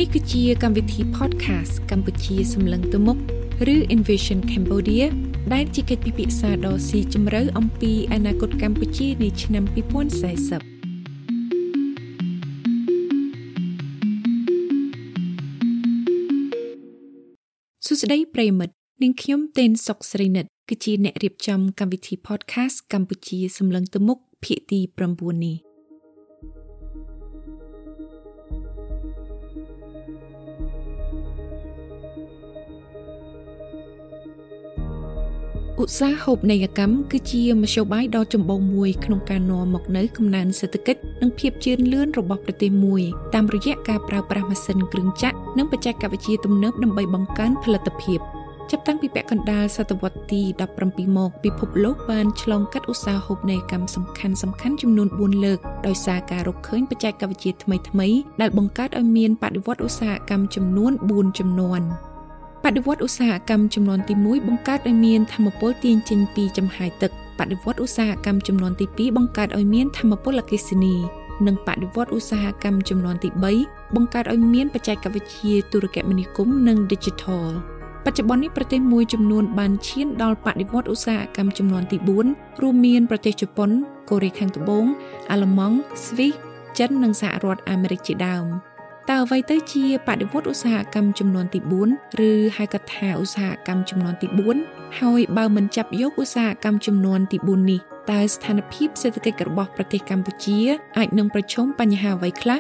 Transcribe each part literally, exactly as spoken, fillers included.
នេះគឺជាកម្មវិធី podcast កម្ពុជាសម្លឹងទៅមុខឬ Envision Cambodia ដែលជាកិច្ចពិភាក្សាដ៏ស៊ីជម្រៅអំពីអនាគតកម្ពុជានាឆ្នាំពីរពាន់សែសិបសួស្តីប្រិយមិត្តនាងខ្ញុំតេនសុកស្រីនិតគឺជាអ្នករៀបចំកម្មវិធី podcast កម្ពុជាសម្លឹងទៅមុខភាគទីប្រាំបួននេះឧស្សាហូបនីយកម្មគឺជាមធ្យោបាយដ៏ចម្បងមួយក្នុងការនាំមកនូវកំណើនសេដ្ឋកិច្ចនិងភាពជឿនលឿនរបស់ប្រទេសមួយតាមរយៈការប្រើប្រាស់ម៉ាស៊ីនគ្រឿងចក្រនិងបច្ចេកវិទ្យាទំនើបដើម្បីបង្កើនផលិតភាពចាប់តាំងពីពាក់កណ្ដាលសតវត្សទីដប់ប្រាំពីរមកពិភពលោកបានឆ្លងកាត់ឧស្សាហូបនីយកម្មសំខាន់សំខាន់ចំនួនបួនលើកដោយសារការរកឃើញបច្ចេកវិទ្យាថ្មីៗដែលបង្កើតឲ្យមានបដិវត្តន៍ឧស្សាហកម្មចំនួនបួនជំនាន់បដិវត្តន៍ឧស្សាហកម្មចំនួនទីមួយបង្កើតឲ្យមានថាមពលទាញចេញពីចំហាយទឹកបដិវត្តន៍ឧស្សាហកម្មចំនួនទីពីរបង្កើតឲ្យមានថាមពលអគ្គិសនីនិងបដិវត្តន៍ឧស្សាហកម្មចំនួនទីបីបង្កើតឲ្យមានបច្ចេកវិទ្យាទូរគមនាគមន៍និង Digital បច្ចុប្បន្ននេះប្រទេសមួយចំនួនបានឈានដល់បដិវត្តន៍ឧស្សាហកម្មចំនួនទីបួនរួមមានប្រទេសជប៉ុនកូរ៉េខាងត្បូងអាល្លឺម៉ង់ស្វីសចិននិងសហរដ្ឋអាមេរិកជាដើមតើអ្វីទៅជាបដិវត្តន៍ឧស្សាហកម្មចំនួនទីបួនឬហៅកាត់ថាឧស្សាហកម្មចំនួនទីបួនហើយបើមិនចាប់យកឧស្សាហកម្មចំនួនទីបួននេះតើស្ថានភាពសេដ្ឋកិច្ចរបស់ប្រទេសកម្ពុជាអាចនឹងប្រឈមបញ្ហាអ្វីខ្លះ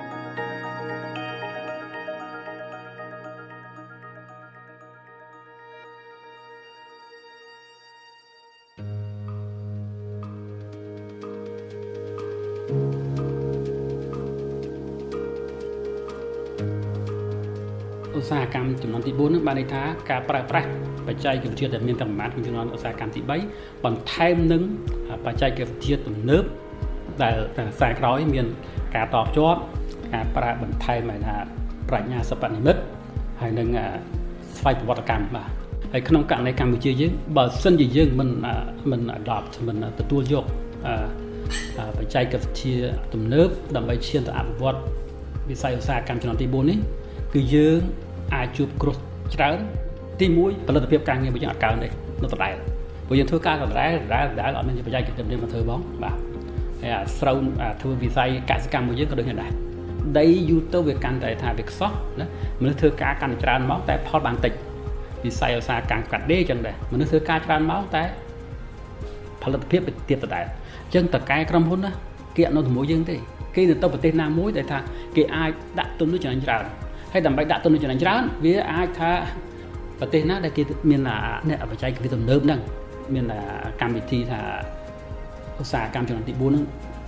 ឧស្សាហកម្មចំនួនទីបួននោះបានន័យថាការប្រើប្រាស់បច្ចេកវិទ្យាដែលមានកម្លាំងក្នុងចំនួនឧស្សាហកម្មទីបីបន្ថែមនឹងបច្ចេកវិទ្យាទំនើបដែលខ្សែក្រោយមានការតភ្ជាប់ការប្រើបន្ថែមថាប្រាជ្ញាសិប្បនិម្មិតហើយនឹងស្វ័យប្រវត្តិកម្មបាទហើយក្នុងករណីកម្ពុជាយើងបើសិនជាយើងមិនមិន adopt មិនទទួលយកបច្ចេកវិទ្យាទំនើបដើម្បីឈានទៅអភិវឌ្ឍវិស័យឧស្សាហកម្មចំនួនទីបួននេះគឺយើងអាចជួបគ្រោះច្រើនទីមួយផលិតភាពការងាររបស់យើងអត់កើនទេនៅដដែលព្រោះយើងធ្វើការដដែលដដែលដដែលអត់មានបច្ចេកវិទ្យាមកធ្វើបងបាទហើយអាស្រូវធ្វើវិស័យកសិកម្មរបស់យើងក៏ដូចគ្នាដែរដីយូរទៅវាកាន់តែថាវាខ្សោះណាមនុស្សធ្វើការកាន់តែច្រើនមកតែផលបានតិចវិស័យឧស្សាហកម្មកាត់ដេរអញ្ចឹងដែរមនុស្សធ្វើការច្រើនមកតែផលិតភាពទៀតដដែលអញ្ចឹងតកែក្រុមហ៊ុនណាគេអត់នៅជាមួយយើងទេគេទៅប្រទេសណាមួយដែលថាគេអាចដាក់ទុននោះច្រើនច្រើនហើយដើម្បីដាក់ទុនចំណេញច្រើនវាអាចថាប្រទេសណាដែលគេមានអ្នកបច្ចេកវិទ្យាទំនើបហ្នឹងមានកម្មវិធីថាឧស្សាហកម្មចំនួនទីបួនហ្នឹង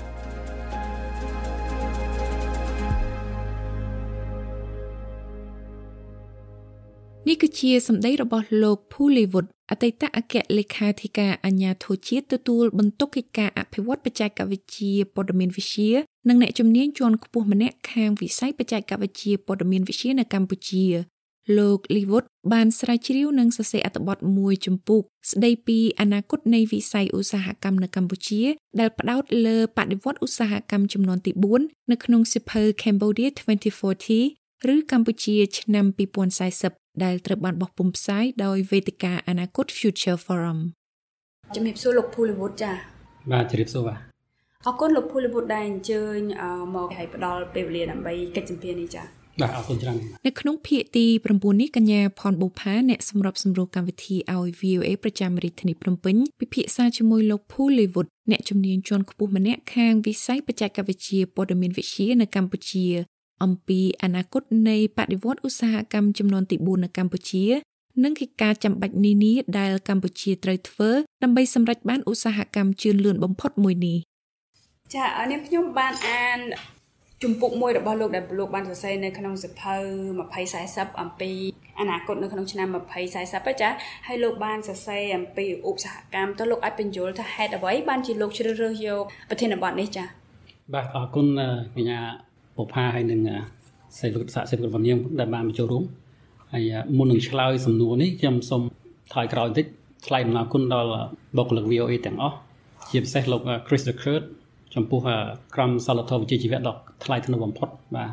នេះគឺជាសម្ដីរបស់លោកភូលីវុឌ្ឍអតីតអគ្គលេខាធិការអាជ្ញាធរជាតិទទួលបន្ទុកកិច្ចការអភិវឌ្ឍបច្ចេកវិទ្យាព័ត៌មានវិទ្យានិងអ្នកជំនាញជាន់ខ្ពស់ម្នាក់ខាងវិស័យបច្ចេកវិទ្យាព័ត៌មានវិទ្យានៅកម្ពុជាលោកលីវុឌ្ឍបានស្រាវជ្រាវនិងសរសេរអត្ថបទមួយជំពូកស្ដីពីអនាគតនៃវិស័យឧស្សាហកម្មនៅកម្ពុជាដែលផ្ដោតលើបដិវត្តន៍ឧស្សាហកម្មចំនួនទីបួននៅក្នុងសៀវភៅ Cambodia twenty forty ឬកម្ពុជាឆ្នាំពីរពាន់សែសិបដែលត្រូវបានបោះពុម្ពផ្សាយដោយវេទិកាអនាគត Future Forum ជំរាបសួរលោកភូលីវុឌ្ឍចា៎បាទជំរាបសួរបាទអរគុណលោកភូលីវុឌ្ឍដែលអញ្ជើញមកឲ្យផ្ដល់ពេលវេលាដើម្បីកិច្ចសម្ភាសន៍នេះចា៎បាទអរគុណច្រើននៅក្នុងភាគទីប្រាំបួននេះកញ្ញាផនបូផាអ្នកសម្របសម្រួលកម្មវិធីឲ្យ វី អូ អេ ប្រចាំរាជធានីភ្នំពេញពិភាក្សាជាមួយលោកភូលីវុឌ្ឍអ្នកជំនាញជាន់ខ្ពស់ម្នាក់ខាងវិស័យបច្ចេកវិទ្យាព័ត៌មានវិទ្យានៅកម្ពុជាអំពីអនាគតនៃបដិវត្តន៍ឧស្សាហកម្មចំនួនទីបួននៅកម្ពុជានិងកិច្ចការចាំបាច់នានាដែលកម្ពុជាត្រូវធ្វើដើម្បីសម្រេចបានឧស្សាហកម្មជឿនលឿនបំផុតមួយនេះចា៎នាងខ្ញុំបានអានជំពូកមួយរបស់លោកដែលលោកបានសរសេរនៅក្នុងសៀវភៅtwenty fortyអំពីអនាគតនៅក្នុងឆ្នាំtwenty fortyចា៎ហើយលោកបានសរសេរអំពីឧស្សាហកម្មតើលោកអាចបញ្យល់ថាហេតុអ្វីបានជាលោកជ្រើសរើសយកប្រធានបទនេះចា៎បាទអរគុណកញ្ញាបុផាហើយនឹងសេលោកសាសិទ្ធិរបស់នាងដែលបានមកចូលរួមហើយមុននឹងឆ្លើយសំណួរនេះខ្ញុំសូមថយក្រោយបន្តិចថ្លែងអំណរគុណដល់បុគ្គលិក វី អូ អេ ទាំងអស់ជាពិសេសលោក Chris Decurt ចំពោះក្រុមសាលធម៌វិជ្ជាជីវៈដ៏ថ្លៃថ្នូរបំផុតបាទ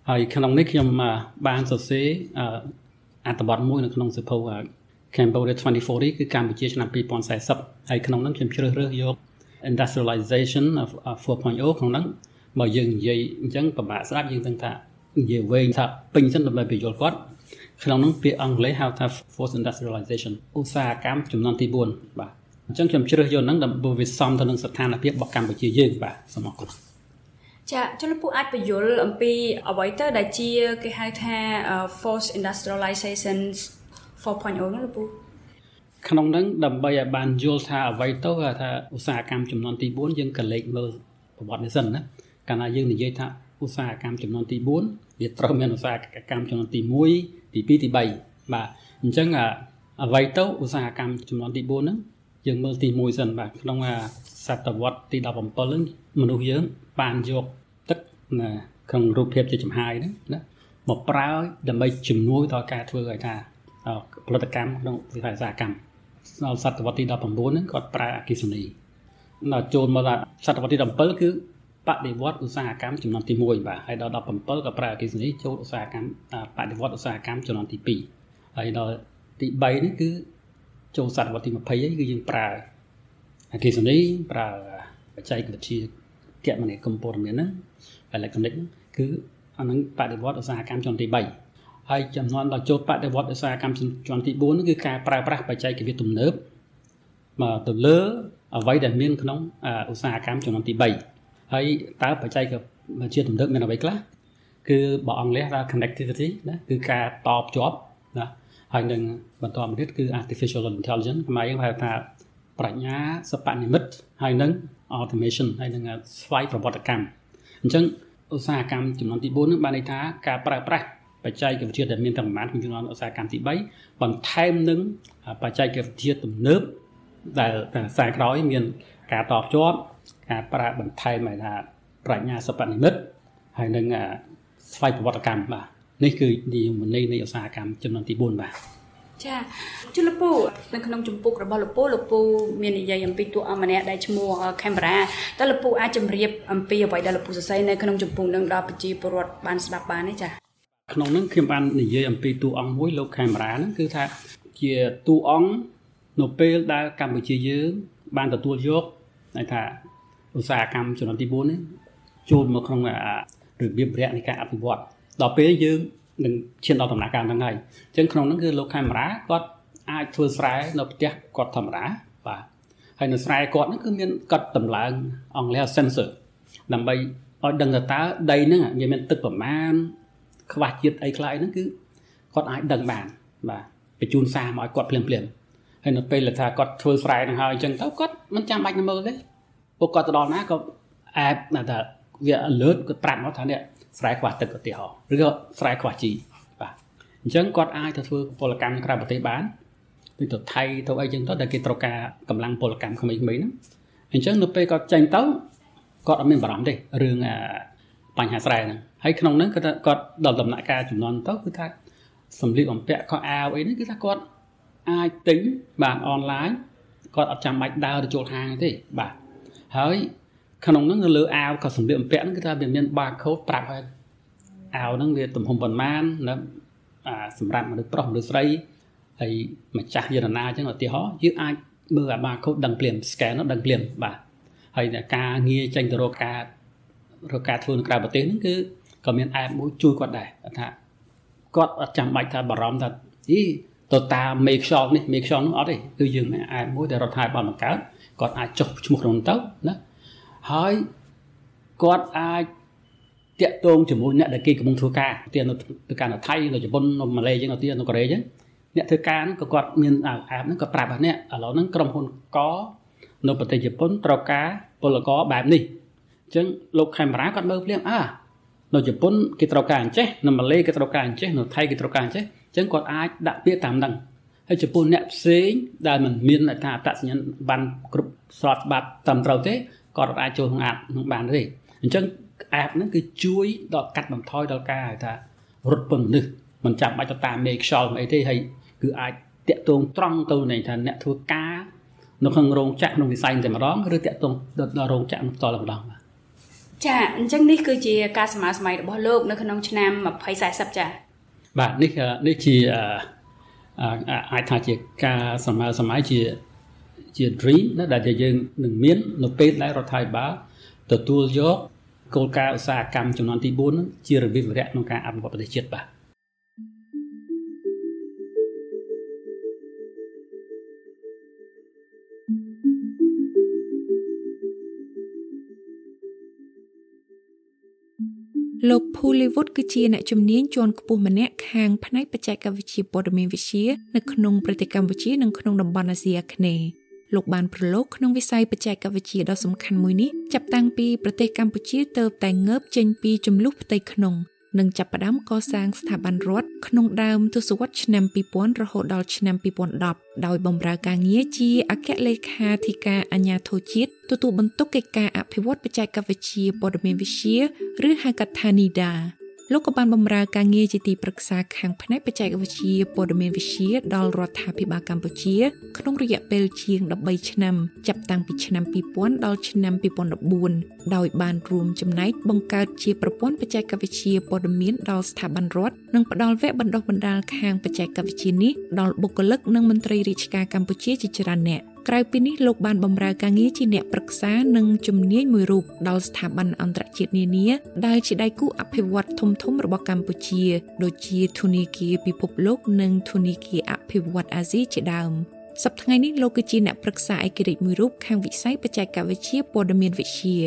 ហើយក្នុងនេះខ្ញុំបានសរសេរអត្ថបទមួយនៅក្នុងសៀវភៅ Cambodia twenty forty គឺកម្ពុជាឆ្នាំtwenty fortyហើយក្នុងនោះខ្ញុំជ្រើសរើសយក industrialization of four point oh ក្នុងនោះបើយើងនិយាយអញ្ចឹងពិបាកស្ដាប់យើងដឹងថានិយាយវែងថាពេញសិនដើម្បីបញ្យល់គាត់ក្នុងនោះពាក្យអង់គ្លេសហៅថា fourth industrialization ឧស្សាហកម្មចំនួនទីfourបាទអញ្ចឹងខ្ញុំជ្រើសយកហ្នឹងដើម្បីវាសមទៅនឹងស្ថានភាពរបស់កម្ពុជាយើងបាទសូមអរគុណចាចុះលោកពូអាចបញ្យល់អំពីអ្វីទៅដែលជាគេហៅថា fourth industrialization four point oh នោះលោកពូក្នុងហ្នឹងដើម្បីឲ្យបានយល់ថាអ្វីទៅថាឧស្សាហកម្មចំនួនទីfourយើងក៏លេខមើលប្រវត្តិនេះសិនណាកាលណាយើងនិយាយថាឧស្សាហកម្មចំនួនទីfourវាត្រូវមានឧស្សាហកម្មចំនួនទីoneទីtwoទីthreeបាទអញ្ចឹងអ្វីទៅឧស្សាហកម្មចំនួនទីfourហ្នឹងយើងមើលទីoneសិនបាទក្នុងសតវត្សទីseventeenហ្នឹងមនុស្សយើងបានយកទឹកណាក្នុងរូបភាពជាចំហាយហ្នឹងណាមកប្រើដើម្បីជំនួយដល់ការធ្វើឲ្យថាផលិតកម្មក្នុងវិស័យឧស្សាហកម្មដល់សតវត្សទីnineteenហ្នឹងគាត់ប្រើអគ្គិសនីដល់ចូលមកដល់សតវត្សទីseventeenគឺបដិវត្តឧស្សាហកម្មចំនួនទីoneបាទហើយដល់seventeenក៏ប្រើអគ្គិសនីចូលឧស្សាហកម្មបដិវត្តឧស្សាហកម្មចំនួនទីtwoហើយដល់ទីthreeនេះគឺចូលសតវត្សទីtwentyហើយគឺយើងប្រើអគ្គិសនីប្រើបច្ចេកវិទ្យាគមនាគមន៍ព័ត៌មានហ្នឹង electronic គឺអានឹងបដិវត្តឧស្សាហកម្មចំនួនទីthreeហើយចំនួនដល់ចូលបដិវត្តឧស្សាហកម្មចំនួនទីfourនោះគឺការប្រើប្រាស់បច្ចេកវិទ្យាទំនើបមកទៅលើអ្វីដែលមានក្នុងឧស្សាហកម្មចំនួនទីthreeហើយតើបច្ចេកវិទ្យាទំនើបមានអ្វីខ្លះគឺបើអង់គ្លេសថា connectivity ណាគឺការតភ្ជាប់ណាហើយនឹងបន្តមកទៀតគឺ artificial intelligence ខ្មែរយើងហៅថាប្រាជ្ញាសិប្បនិម្មិតហើយនឹង automation ហើយនឹងស្វ័យប្រវត្តិកម្មអញ្ចឹងឧស្សាហកម្មចំនួនទីfourនេះបានន័យថាការប្រើប្រាស់បច្ចេកវិទ្យាដែលមានទាំងប្រមាណក្នុងចំនួនឧស្សាហកម្មទីthreeបន្ថែមនឹងបច្ចេកវិទ្យាទំនើបដែលខ្សែក្រោយមានការតភ្ជាប់ការប្រើបន្ថែមឲ្យថាប្រាជ្ញាសិប្បនិម្មិតហើយនឹងស្វ័យប្រវត្តិកម្មបាទនេះគឺនិយមន័យនៃឧស្សាហកម្មចំនួនទីfourបាទចាជលោកពូនៅក្នុងចម្ពោះរបស់លោកពូលោកពូមាននិយាយអំពីតួអង្គម្នាក់ដែលឈ្មោះ Canberra តើលោកពូអាចជម្រាបអំពីអ្វីដែលលោកពូសរសេរនៅក្នុងចម្ពោះនឹងដល់ប្រជាពលរដ្ឋបានស្ដាប់បានទេចាក្នុងនោះខ្ញុំបាននិយាយអំពីតួអង្គមួយលោក Canberra ហ្នឹងគឺថាជាតួអង្គនៅពេលដែលកម្ពុជាយើងបានទទួលយកន័យថាឧស្សាហកម្មចំនួនទីfourនេះចូលមកក្នុងរបៀបរយៈនៃការអភិវឌ្ឍដល់ពេលយើងនឹងឈានដល់ដំណាក់កាលហ្នឹងហើយអញ្ចឹងក្នុងហ្នឹងគឺលោក Canberra គាត់អាចធ្វើស្រែនៅផ្ទះគាត់ធម្មតាបាទហើយនៅស្រែគាត់ហ្នឹងគឺមានគាត់តម្លើងអង់គ្លេស sensor ដើម្បីឲ្យដឹងថាតើដីហ្នឹងវាមានទឹកប្រមាណខ្វះជាតិអីខ្លះហ្នឹងគឺគាត់អាចដឹងបានបាទបញ្ជូនសារមកឲ្យគាត់ភ្លាមភ្លាមហើយនៅពេលថាគាត់ធ្វើស្រែហ្នឹងហើយអញ្ចឹងទៅគាត់មិនចាំបាច់មើលទេពួកគាត់ទៅដល់ណាក៏អែបថាវា alert គាត់ប្រាប់មកថានេះស្រែខ្វះទឹកឧទាហរណ៍ឬក៏ស្រែខ្វះជីបាទអញ្ចឹងគាត់អាចទៅធ្វើពលកម្មក្រៅប្រទេសបានដូចទៅថៃទៅអីចឹងទៅដែលគេត្រូវការកម្លាំងពលកម្មក្មេងៗហ្នឹងអញ្ចឹងនៅពេលគាត់ចេញទៅគាត់អត់មានបារម្ភទេរឿងបញ្ហាស្រែហ្នឹងហើយក្នុងហ្នឹងគាត់គាត់ដល់ដំណាក់កាលចំនួនទៅគឺថាសម្លៀកបំពាក់ខោអាវអីហ្នឹងគឺថាគាត់អាចទិញបានអនឡាញគាត់អត់ចាំបាច់ដើរទៅចូលហាងទេបាទហើយក្នុងហ្នឹងនៅលើអាវក៏សម្លៀកបំពាក់ហ្នឹងគឺថាវាមាន barcode ប្រាប់ឲ្យអាវហ្នឹងវាទំហំប៉ុន្មានណាសម្រាប់មនុស្សប្រុសមនុស្សស្រីហើយម្ចាស់យន្តណាអញ្ចឹងឧទាហរណ៍យើងអាចមើលអា barcode ដឹងភ្លាម scan នោះដឹងភ្លាមបាទហើយការងារចេញទៅរកការរកការធ្វើនៅក្រៅប្រទេសហ្នឹងគឺក៏មាន app មួយជួយគាត់ដែរថាគាត់អត់ចាំបាច់ថាបារម្ភថាអីទៅតាមមេខ្យល់នេះមេខ្យល់នោះអត់ទេគឺយើងមាន app មួយដែលរដ្ឋាភិបាលបង្កើតគាត់អាចចុះឈ្មោះក្នុងទៅណាហើយគាត់អាចតាក់ទងជាមួយអ្នកដែលគេកំពុងធ្វើការទីនៅទៅការនៅថៃនៅជប៉ុននៅម៉ាឡេអញ្ចឹងនៅទីនៅកូរ៉េអញ្ចឹងអ្នកធ្វើការហ្នឹងក៏គាត់មាន app ហ្នឹងក៏ប្រាប់ថាអ្នកឥឡូវហ្នឹងក្រុមហ៊ុនកនៅប្រទេសជប៉ុនត្រូវការពលករបែបនេះអញ្ចឹងលោក Canberra គាត់មើលភ្លាមអើនៅជប៉ុនគេត្រូវការអញ្ចេះនៅម៉ាឡេគេត្រូវការអញ្ចេះនៅថៃគេត្រូវការអញ្ចេះអញ្ចឹងគាត់អាចដាក់ពាក្យតាមហ្នឹងហើយចំពោះអ្នកផ្សេងដែលមិនមានថាអត្តសញ្ញាណប័ណ្ណគ្រប់ស្របច្បាប់ត្រឹមត្រូវទេគាត់អាចចូលក្នុង app នឹងបានទេអញ្ចឹង app ហ្នឹងគឺជួយដល់កាត់បន្ថយដល់ការថារត់ពន្ធមនុស្សមិនចាំបាច់ទៅតាមមេខ្យល់អីទេហើយគឺអាចតាក់ទងត្រង់ទៅនៃថាអ្នកធ្វើការនៅក្នុងរោងចក្រក្នុងវិស័យតែម្ដងឬតាក់ទងដល់រោងចក្រផ្ទាល់តែម្ដងបាទចាអញ្ចឹងនេះគឺជាការសម័យសម័យរបស់លោកនៅក្នុងឆ្នាំtwenty fortyចាបាទនេះនេះជាអាចថាជាការសម័យសម័យជាជា dream ណាដែលយើងនឹងមាននៅពេលដែលរដ្ឋាភិបាលទទួលយកគោលការណ៍ឧស្សាហកម្មចំនួនទីfourនឹងជារបៀបវរៈក្នុងការអភិវឌ្ឍប្រទេសជាតិបាទលោក Pullywood គឺជាអ្នកជំនាញជាន់ខ្ពស់ម្នាក់ខាងផ្នែកបច្ចេកវិទ្យាព័ត៌មានវិទ្យានៅក្នុងប្រទេសកម្ពុជានិងក្នុងតំបន់អាស៊ីអាគ្នេយ៍លោកបានប្រឡូកក្នុងវិស័យបច្ចេកវិទ្យាដ៏សំខាន់មួយនេះចាប់តាំងពីប្រទេសកម្ពុជាទើបតែងើបចេញពីជម្លោះផ្ទៃក្នុងនិងចាប់ផ្ដើមកសាងស្ថាប័នរដ្ឋក្នុងដើមទសវត្សរ៍ឆ្នាំtwo thousandរហូតដល់ឆ្នាំtwenty tenដោយបម្រើការងារជាអគ្គលេខាធិការអាជ្ញាធរជាតិទទួលបន្ទុកកិច្ចការអភិវឌ្ឍបច្ចេកវិទ្យាព័ត៌មានវិទ្យាឬហៅកាត់ថា នី ដា លោកក៏បានបម្រើការងារជាទីប្រឹក្សាខាងផ្នែកបច្ចេកវិទ្យាព័ត៌មានវិទ្យាដល់រដ្ឋាភិបាលកម្ពុជាក្នុងរយៈពេលជាងthirteenឆ្នាំចាប់តាំងពីឆ្នាំtwo thousandដល់ឆ្នាំtwenty fourteenដោយបានរួមចំណែកបង្កើតជាប្រព័ន្ធបច្ចេកវិទ្យាព័ត៌មានដល់ស្ថាប័នរដ្ឋនិងផ្ដល់វគ្គបណ្ដុះបណ្ដាលខាងបច្ចេកវិទ្យានេះដល់បុគ្គលិកនិងមន្ត្រីរាជការកម្ពុជាជាច្រើនអ្នកក្រៅពីនេះលោកបានបម្រើការងារជាអ្នកប្រឹក្សានិងជំនាញមួយរូបដល់ស្ថាប័នអន្តរជាតិនានាដែលជាដៃគូអភិវឌ្ឍធំៗរបស់កម្ពុជាដូចជាធនាគារពិភពលោកនិងធនាគារអភិវឌ្ឍអាស៊ីជាដើមសប្តាហ៍ថ្ងៃនេះលោកគឺជាអ្នកប្រឹក្សាឯករាជ្យមួយរូបខាងវិស័យបច្ចេកវិទ្យាព័ត៌មានវិទ្យា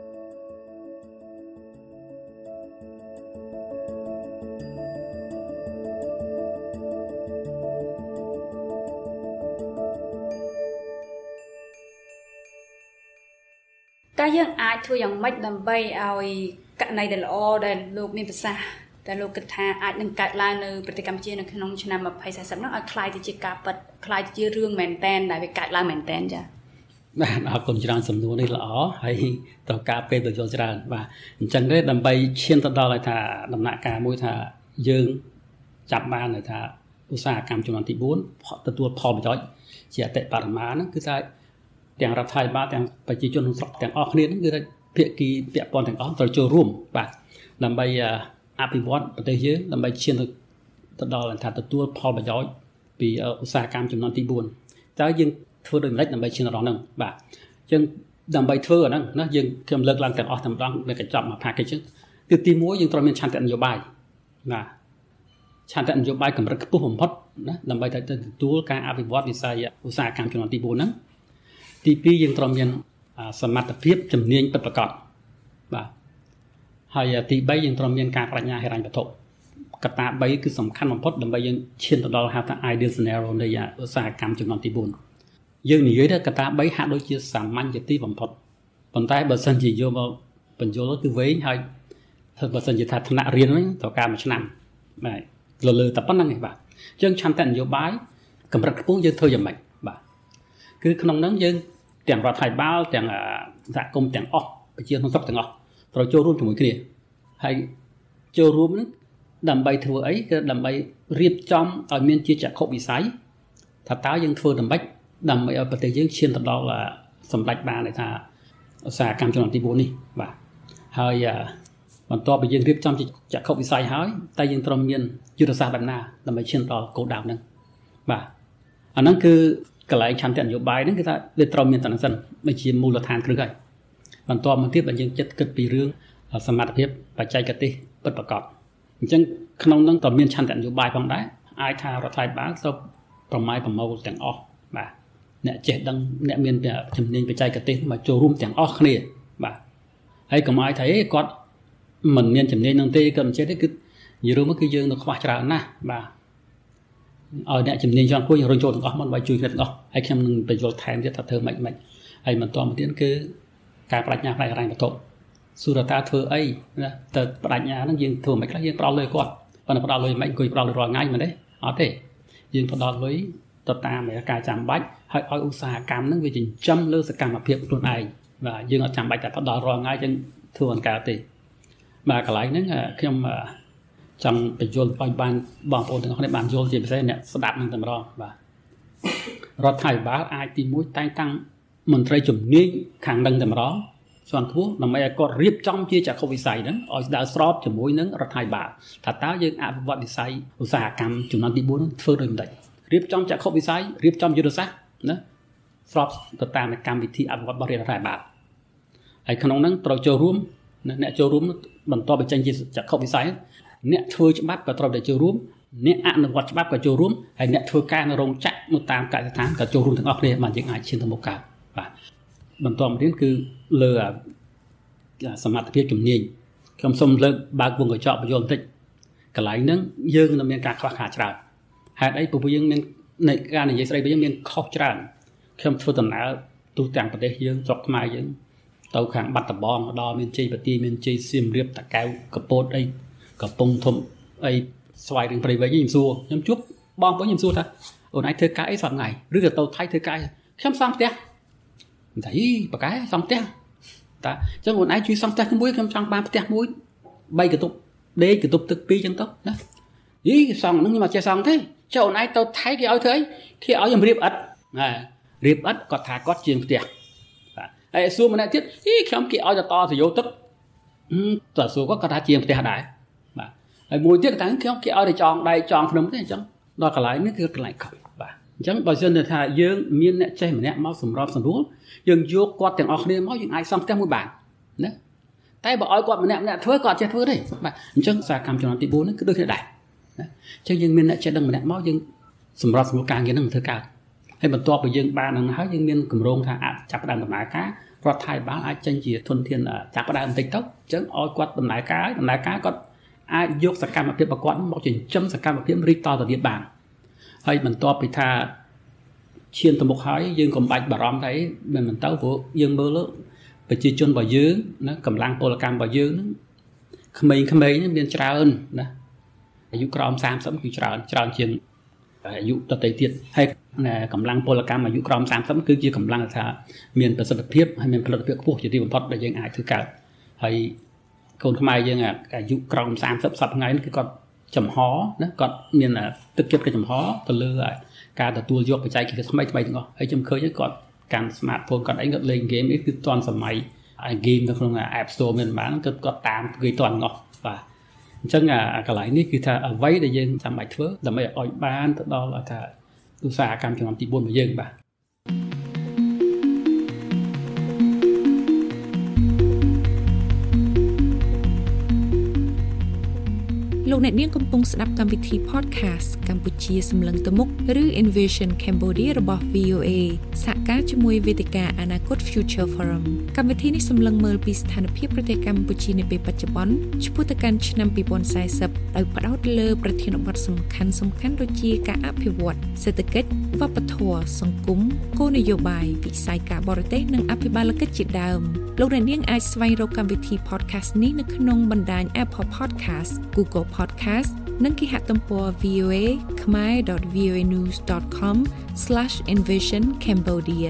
តើយើងអាចធ្វើយ៉ាងម៉េចដើម្បីឲ្យករណីដែលល្អដែលលោកមានប្រសាសន៍តែលោកគិតថាអាចនឹងកើតឡើងនៅប្រទេសកម្ពុជានៅក្នុងឆ្នាំtwenty fortyហ្នឹងឲ្យคล้ายទៅជាការពិតคล้ายទៅជារឿងមែនតែនដែលវាកើតឡើងមែនតែនចា៎បាទអរគុណច្រើនសំណួរនេះល្អហើយត្រូវការពេលទៅយល់ច្រើនបាទអញ្ចឹងទេដើម្បីឈានទៅដល់ឲ្យថាដំណាក់កាលមួយថាយើងចាប់បានឲ្យថាឧស្សាហកម្មចំនួនទីfourទទួលផលប្រយោជន៍ជាអតិបរមាហ្នឹងគឺថាទាំងរដ្ឋាភិបាលទាំងប្រជាជនក្នុងស្រុកទាំងអស់គ្នាហ្នឹងគឺថាភាគីពាក់ព័ន្ធទាំងអស់ត្រូវចូលរួមបាទដើម្បីអភិវឌ្ឍប្រទេសយើងដើម្បីឈានទៅដល់ថាទទួលផលប្រយោជន៍ពីឧស្សាហកម្មចំនួនទីfourតើយើងធ្វើដូចម្តេចដើម្បីឈានដល់ហ្នឹងបាទអញ្ចឹងដើម្បីធ្វើអាហ្នឹងណាយើងខ្ញុំលើកឡើងទាំងអស់តែម្ដងនៅកញ្ចប់មក package គឺទីoneយើងត្រូវមានឆន្ទៈនយោបាយបាទឆន្ទៈនយោបាយកម្រិតខ្ពស់បំផុតណាដើម្បីទៅទទួលការអភិវឌ្ឍវិស័យឧស្សាហកម្មចំនួនទីfourហ្នឹងទីtwoយើងត្រូវមានសមត្ថភាពជំនាញពិតប្រាកដបាទហើយទីthreeយើងត្រូវមានការប្រាជ្ញាហិរញ្ញវត្ថុកត្តាthreeគឺសំខាន់បំផុតដើម្បីយើងឈានទៅដល់ហៅថា ideal scenario នៃឧស្សាហកម្មចំនួនទីfourយើងនិយាយថាកត្តាthreeហាក់ដូចជាសាមញ្ញជាទីបំផុតប៉ុន្តែបើសិនជាយកមកបញ្យល់គឺវែងហើយបើសិនជាថាថ្នាក់រៀនវិញត្រូវការមួយឆ្នាំបាទលើលើតែប៉ុណ្្នឹងឯងបាទអញ្ចឹងឆន្ទៈនយោបាយកម្រិតខ្ពស់យើងធ្វើយ៉ាងម៉េចបាទគឺក្នុងហ្នឹងយើងទាំងរដ្ឋាភិបាលទាំងសហគមន៍ទាំងអស់ប្រជាក្នុងស្រុកទាំងអស់ត្រូវចូលរួមជាមួយគ្នាហើយចូលរួមហ្នឹងដើម្បីធ្វើអីគឺដើម្បីរៀបចំឲ្យមានជាចក្ខុវិស័យថាតើយើងធ្វើដំណេចដើម្បីឲ្យប្រទេសយើងឈានទៅដល់សម្ដេចបានថាឧស្សាហកម្មចំនួនទីfourនេះបាទហើយបន្ទាប់ពីយើងរៀបចំជាចក្ខុវិស័យហើយតែយើងត្រូវមានយុទ្ធសាស្ត្របែបណាដើម្បីឈានដល់គោលដៅហ្នឹងបាទអាហ្នឹងគឺកន្លែងឆន្ទៈនយោបាយហ្នឹងគឺថាវាត្រូវមានតំណសិនដូចជាមូលដ្ឋានគ្រឹះហើយបន្ទាប់មកទៀតបើយើងចិត្តគិតពីរឿងសមត្ថភាពបច្ចេកទេសពិតប្រាកដអញ្ចឹងក្នុងហ្នឹងត្រូវមានឆន្ទៈនយោបាយផងដែរអាចថារដ្ឋាភិបាលត្រូវប្រម៉ាយប្រមូលទាំងអស់បាទអ្នកចេះដឹងអ្នកមានជំនាញបច្ចេកទេសមកចូលរួមទាំងអស់គ្នាបាទហើយកុំឲ្យថាអេគាត់មិនមានជំនាញនឹងទេគាត់មិនចេះទេគឺនិយាយរួមមកគឺយើងនៅខ្វះច្រើនណាស់បាទឲ្យអ្នកជំនាញជាន់ខ្ពស់យើងរុញចូលទាំងអស់មកដើម្បីជួយគ្នាទាំងអស់ហើយខ្ញុំនឹងបញ្យល់ថែមទៀតថាធ្វើម៉េចម៉េចហើយបន្តមកទៀតគឺការបដិញ្ញាផ្នែកហិរញ្ញវត្ថុសុរតាធ្វើអីណាទៅបដិញ្ញាហ្នឹងយើងធ្វើមិនខ្លះយើងផ្ដល់លុយគាត់ប៉ុន្តែផ្ដល់លុយមិនអង្គុយផ្ដល់លុយរាល់ថ្ងៃមែនទេអត់ទេយើងផ្ដល់លុយទៅតាមការចាំបាច់ហើយឲ្យឧស្សាហកម្មហ្នឹងវាចិញ្ចឹមលើសកម្មភាពខ្លួនឯងបាទយើងអត់ចាំបាច់តែផ្ដល់រាល់ថ្ងៃចឹងធ្វើអង្ការទេបាទកន្លែងហ្នឹងខ្ញុំចង់បញ្យល់ឲ្យបានបងប្អូនទាំងអស់គ្នាបានយល់ជាពិសេសអ្នកស្ដាប់នឹងតែម្ដងបាទរដ្ឋាភិបាលអាចទីមួយតែងតាំងមន្ត្រីជំនាញខាងនឹងតែម្ដងជាន់ខ្ពស់ដើម្បីឲ្យគាត់រៀបចំជាចក្ខុវិស័យហ្នឹងឲ្យដើរស្របជាមួយនឹងរដ្ឋាភិបាលថាតើយើងអភិវឌ្ឍវិស័យឧស្សាហកម្មជំនាន់ទីបួនហ្នឹងធ្វើដូចមិនរៀបចំចក្ខុវិស័យរៀបចំយុទ្ធសាស្ត្រណាស្របទៅតាមកម្មវិធីអភិវឌ្ឍរបស់រដ្ឋាភិបាលហើយក្នុងហ្នឹងត្រូវចូលរួមអ្នកចូលរួមបន្ទាប់ពីចេញជាចក្ខុវិស័យអ្នកធ្វើច្បាប់ក៏ត្រូវតែចូលរួមអ្នកអនុវត្តច្បាប់ក៏ចូលរួមហើយអ្នកធ្វើការនៅរោងចក្រនៅតាមកសិដ្ឋានក៏ចូលរួមទាំងអស់គ្នាបានយើងអាចឈានទៅមុខកើតបាទបន្តមកទៀតគឺលើសមត្ថភាពជំនាញខ្ញុំសូមលើកបើកវងកញ្ចក់បញ្យល់បន្តិចកន្លែងហ្នឹងយើងនៅមានការខ្វះខាតច្រើនហេតុអីព្រោះយើងមាននៃការនិយាយស្ដីរបស់យើងមានខុសច្រើនខ្ញុំធ្វើដំណើរទូទាំងប្រទេសយើងស្រុកខ្មែរយើងទៅខាងបាត់ដំបងដល់មានជ័យបទាមានជ័យសៀមរាបតាកែវកពតអីកំពង់ធំអីស្វាយរឿងព្រៃវែងខ្ញុំសួរខ្ញុំជួបបងប្អូនខ្ញុំសួរថាអូនឯងធ្វើការអីសប្តាហ៍ថ្ងៃឬក៏ទៅថៃធ្វើការខ្ញុំសង់ផ្ទះខ្ញុំថាអីប៉ាកែសង់ផ្ទះតាអញ្ចឹងអូនឯងជួយសង់ផ្ទះមួយខ្ញុំចង់បានផ្ទះមួយបីកន្ទប់ដេកកន្ទប់ទឹកពីរអញ្ចឹងទៅណាអីសង់ហ្នឹងខ្ញុំអត់ចេះសង់ទេចុះអូនឯងទៅថៃគេឲ្យធ្វើអីគេឲ្យខ្ញុំរៀបឥដ្ឋណារៀបឥដ្ឋគាត់ថាគាត់ជាងផ្ទះបាទហើយសួរម្នាក់ទៀតអីខ្ញុំគេឲ្យទៅតសយោទឹកតសួរគាត់គាត់ថាជាងផ្ទះដែរបាទហើយមួយទៀតគាត់ថាខ្ញុំគេឲ្យទៅចងដៃចងភ្នំទេអញ្ចឹងដល់កន្លែងនេះគឺកន្លែងខុសបាទអញ្ចឹងបើសិនថាយើងមានអ្នកចេះម្នាក់មកសម្របសម្រួលយើងយកគាត់ទាំងអស់គ្នាមកយើងអាចសង់ផ្ទះមួយបានណាតែបើឲ្យគាត់ម្នាក់ម្នាក់ធ្វើគាត់ចេះធ្វើទេបាទអញ្ចឹងសារកម្មជំនាន់ទីបួននេះគឺដូចគ្នាដែរណាអញ្ចឹងយើងមានអ្នកចេះដឹងម្នាក់មកយើងសម្របសម្រួលការងារនឹងធ្វើកើតហើយបន្ទាប់ពីយើងបាននឹងហើយយើងមានគម្រោងថាអាចចាប់ផ្ដើមដំណើរការរដ្ឋាភិបាលអាចចេញជាធនធានចាប់ផ្ដើមបន្តិចទៅអញ្ចឹងឲ្យគាត់ដំណើរការដំណើរការគាត់អាចយកសកម្មភាពរបស់គាត់មកចិញ្ចឹមសកម្មភាពរីកតទៅទៀតបានហើយបន្ទាប់ពីថាឈានទៅមុខហើយយើងកុំបាច់បារម្ភថាអីមិនមិនទៅព្រោះយើងមើលប្រជាជនរបស់យើងណាកម្លាំងពលកម្មរបស់យើងហ្នឹងក្មេងៗហ្នឹងមានច្រើនណាអាយុក្រោមសាមសិបគឺច្រើនច្រើនជាងអាយុតទៅទៀតហើយកម្លាំងពលកម្មអាយុក្រោមសាមសិបគឺជាកម្លាំងថាមានប្រសិទ្ធភាពហើយមានផលិតភាពខ្ពស់ជាទីបំផុតដែលយើងអាចធ្វើកើតហើយកូនខ្មែរយើងអាយុក្រោមសាមសិបសប្តាហ៍ថ្ងៃនេះគឺគាត់ចំហណាគាត់មានទឹកចិត្តគេចំហទៅលើការទទួលយកបច្ចេកទេសថ្មីថ្មីទាំងអស់ហើយខ្ញុំឃើញគាត់កាន់ smartphone គាត់អីគាត់លេង game នេះគឺទាន់សម័យ game នៅក្នុង App Store មានបានគាត់គាត់តាមគេទាន់ទាំងអស់បាទអញ្ចឹងអាកន្លែងនេះគឺថាអ្វីដែលយើងចាំបាច់ធ្វើដើម្បីឲ្យបានទៅដល់ថាឧស្សាហកម្មជំនាន់ទីបួនរបស់យើងបាទលោកអ្នកនាងកំពុងស្ដាប់កម្មវិធី podcast កម្ពុជាសម្លឹងទៅមុខឬ Envision Cambodia របស់ វី អូ អេ សហការជាមួយវេទិកាអនាគត Future Forum កម្មវិធីនេះសម្លឹងមើលពីស្ថានភាពប្រទេសកម្ពុជានាពេលបច្ចុប្បន្នឆ្ពោះទៅកាន់ឆ្នាំពីរពាន់សែសិបដោយផ្ដោតលើប្រធានបទសំខាន់សំខាន់ដូចជាការអភិវឌ្ឍសេដ្ឋកិច្ចវប្បធម៌សង្គមគោលនយោបាយវិស័យការបរទេសនិងអភិបាលកិច្ចជាដើមលោកអ្នកនាងអាចស្វែងរកកម្មវិធី podcast នេះនៅក្នុងបណ្ដាញ Apple Podcast Google Podcast និងគេហទំព័រ វី អូ เอ ខមែរ ដត វី អូ เอ นิวส์ ដត คอม ស្លាស เอ็น วิชั่น แคมโบเดีย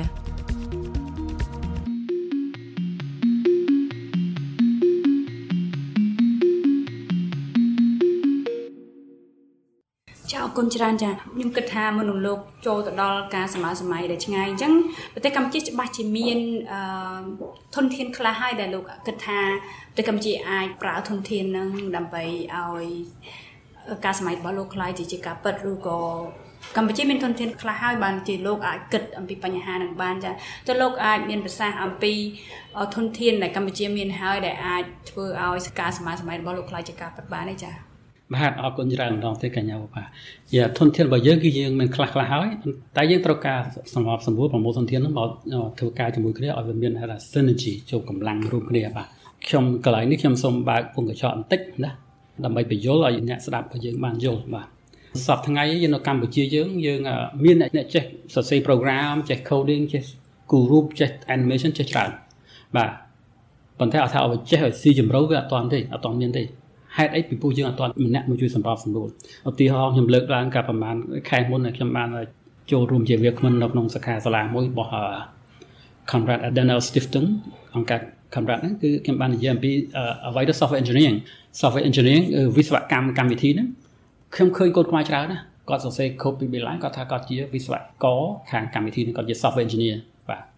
ចាអរគុណច្រើនចាខ្ញុំគិតថាមនុស្សលោកចូលទៅដល់ការសម័យសម័យដែលឆ្ងាយអញ្ចឹងប្រទេសកម្ពុជាច្បាស់ជាមានអឺធនធានខ្លះហើយដែលលោកគិតថាប្រទេសកម្ពុជាអាចប្រើធនធានហ្នឹងដើម្បីឲ្យការសម័យរបស់លោកខ្លាយទៅជាការពិតឬក៏កម្ពុជាមានធនធានខ្លះហើយបានជាលោកអាចគិតអំពីបញ្ហាហ្នឹងបានចាតើលោកអាចមានប្រសាសន៍អំពីធនធានដែលកម្ពុជាមានហើយដែលអាចធ្វើឲ្យការសម័យសម័យរបស់លោកខ្លាយជាការពិតបានទេចាបាទអរគុណច្រើនម្ដងទេកញ្ញាបបាជាធនធានរបស់យើងគឺយើងមានខ្លះខ្លះហើយតែយើងត្រូវការសម្របសម្រួលប្រមូលធនធានហ្នឹងមកធ្វើការជាមួយគ្នាឲ្យវាមានថា synergy ចូលកម្លាំងរួមគ្នាបាទខ្ញុំកន្លែងនេះខ្ញុំសូមបើកពងកញ្ចក់បន្តិចណាដើម្បីបញ្យល់ឲ្យអ្នកស្ដាប់របស់យើងបានយល់បាទសប្តាហ៍ថ្ងៃយើងនៅកម្ពុជាយើងយើងមានអ្នកចេះសរសេរ program ចេះ coding ចេះគូររូបចេះ animation ចេះច្រើនបាទប៉ុន្តែអត់ថាឲ្យចេះឲ្យស៊ីជម្រៅវាអត់ទាន់ទេអត់ទាន់មានទេហេតុអីពីពួកយើងអត់ទាន់ម្នាក់មកជួយសម្របសម្រួលឧទាហរណ៍ខ្ញុំលើកឡើងកាលប្រហែលខែមុនខ្ញុំបានចូលរួមជាវាគ្មិននៅក្នុងសាខាសាលាមួយរបស់ Conrad Adenauer Stiftung អង្គការ Conrad ហ្នឹងគឺខ្ញុំបាននិយាយអំពីអ្វីទៅ software engineering software engineering វិស្វកម្មកម្មវិធីហ្នឹងខ្ញុំឃើញកូនខ្មែរច្រើនណាគាត់សរសេរ code ពី Beeline គាត់ថាគាត់ជាវិស្វករខាងកម្មវិធីហ្នឹងគាត់ជា software engineer បាទ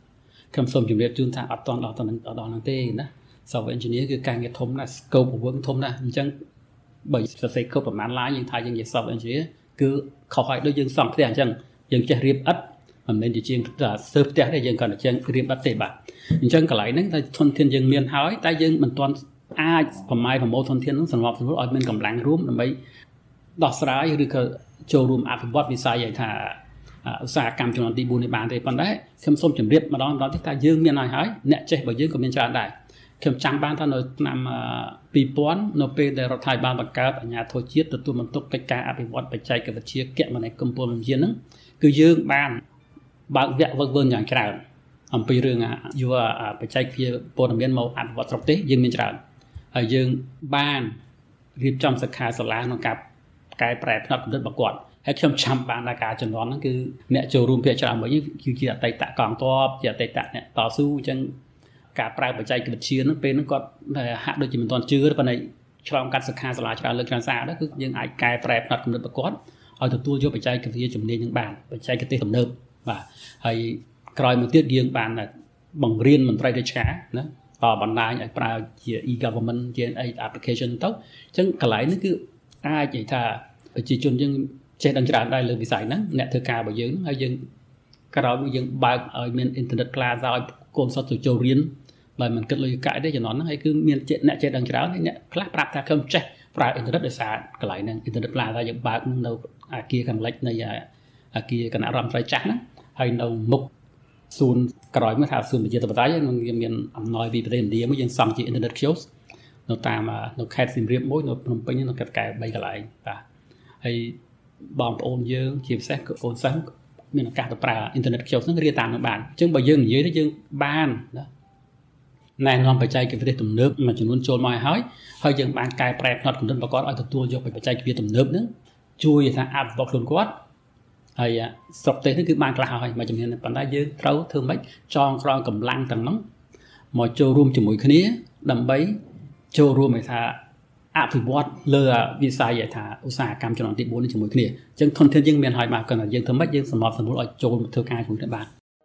ខ្ញុំសូមជម្រាបជូនថាអត់តន់ដល់ដល់ហ្នឹងទេណា software engineer គឺការងារធំណាស់ scope of work ធំណាស់អញ្ចឹងបើសរសេរកូដប្រមាណ line យើងថាយើងជា software engineer គឺខុសហើយដូចយើងសង់ផ្ទះអញ្ចឹងយើងចេះរៀបឥដ្ឋមិនមែនជាជាងសើផ្ទះទេយើងគ្រាន់តែចេះរៀបឥដ្ឋទេបាទអញ្ចឹងកន្លែងហ្នឹងតែធនធានយើងមានហើយតែយើងមិនទាន់អាចប្រម៉ាយប្រមូលធនធានហ្នឹងសម្រាប់សម្រួលឲ្យមានកម្លាំងរួមដើម្បីដោះស្រាយឬក៏ចូលរួមអភិវឌ្ឍវិស័យឲ្យថាឧស្សាហកម្មជំនាន់ទី4នេះបានទេប៉ុន្តែខ្ញុំសូមជម្រាបម្ដងម្ដងទៀតថាយើងមានហើយហើយអ្នកចេះរបស់យើងក៏មានច្រើនដែរខ្ញុំចាំបានថានៅឆ្នាំពីរពាន់នៅពេលដែលរដ្ឋាភិបាលបង្កើតអាជ្ញាធរជាតិទទួលបន្ទុកកិច្ចការអភិវឌ្ឍបច្ចេកវិទ្យាគមនាគមន៍ពលរដ្ឋហ្នឹងគឺយើងបានបើកវគ្គវឹកវើយ៉ាងច្រើនអំពីរឿងយកបច្ចេកវិទ្យាព័ត៌មានមកអភិវឌ្ឍស្រុកទេសយើងមានច្រើនហើយយើងបានរៀបចំសិក្ខាសាលាក្នុងការកែប្រែផ្នត់គំនិតរបស់គាត់ហើយខ្ញុំចាំបានថាការជំនាន់ហ្នឹងគឺអ្នកចូលរួមភាគច្រើនរបស់យើងគឺជាអតីតកងទ័ពជាអតីតអ្នកតស៊ូអញ្ចឹងការប្រើបច្ចេកវិទ្យាហ្នឹងពេលហ្នឹងគាត់ហាក់ដូចជាមិនទាន់ជឿទេប៉ុន្តែឆ្លងកាត់សិក្ខាសាលាច្រើនលើកច្រើនសារដែរគឺយើងអាចកែប្រែផ្នត់គំនិតរបស់គាត់ឲ្យទទួលយកបច្ចេកវិទ្យាជំនាញហ្នឹងបានបច្ចេកទេសទំនើបបាទហើយក្រោយមកទៀតយើងបានបង្រៀនមន្ត្រីរាជការណាតបណ្ដាញឲ្យប្រើជា e-government ជា application ទៅអញ្ចឹងកន្លែងនេះគឺអាចនិយាយថាប្រជាជនយើងចេះដឹងច្រើនដែរលើវិស័យហ្នឹងអ្នកធ្វើការរបស់យើងហើយយើងក្រោយមកយើងបើកឲ្យមាន internet class ឲ្យកូនសិស្សទៅចូលរៀនដោយមិនគិតលុយកាក់ទេជំនាន់ហ្នឹងហើយគឺមានអ្នកចេះដឹងច្រើនហើយអ្នកខ្លះប្រាប់ថាខ្ញុំចេះប្រើ internet ដោយសារកន្លែងហ្នឹង internet class ថាយើងបើកនៅអាគារខាងលិចនៃអាគារគណៈរដ្ឋមន្ត្រីចាស់ហ្នឹងហើយនៅមុខសួនក្រោយមកថាសួនប្រជាធិបតេយ្យនឹងមានអំណោយពីប្រទេសឥណ្ឌាមួយយើងសង់ជា internet kiosk នៅតាមនៅខេត្តសៀមរាបមួយនៅភ្នំពេញនៅកែបីកន្លែងបាទហើយបងប្អូនយើងជាពិសេសកូនសិស្សមានឱកាសទៅប្រើ internet kiosk ហ្នឹងរៀនតាមនឹងបានអញ្ចឹងបើយើងនិយាយទៅយើងបានណាណែនាំបច្ចេកវិទ្យាទំនើបមួយចំនួនចូលមកហើយហើយយើងបានកែប្រែផ្នត់គំនិតរបស់គាត់ឲ្យទទួលយកបច្ចេកវិទ្យាទំនើបហ្នឹងជួយថាអភិវឌ្ឍខ្លួនគាត់ហើយស្រុកទេសនេះគឺបានខ្លះហើយមួយចំនួនប៉ុន្តែយើងត្រូវធ្វើម៉េចចងក្រងកម្លាំងទាំងនោះមកចូលរួមជាមួយគ្នាដើម្បីចូលរួមឲ្យថាអភិវឌ្ឍលើវិស័យថាឧស្សាហកម្មជំនាន់ទី4នេះជាមួយគ្នាអញ្ចឹងធនធានយើងមានហើយមកគាត់ថាយើងធ្វើម៉េចយើងសម្របសម្រួលឲ្យចូលធ្វើការជាមួយគ្នាបាន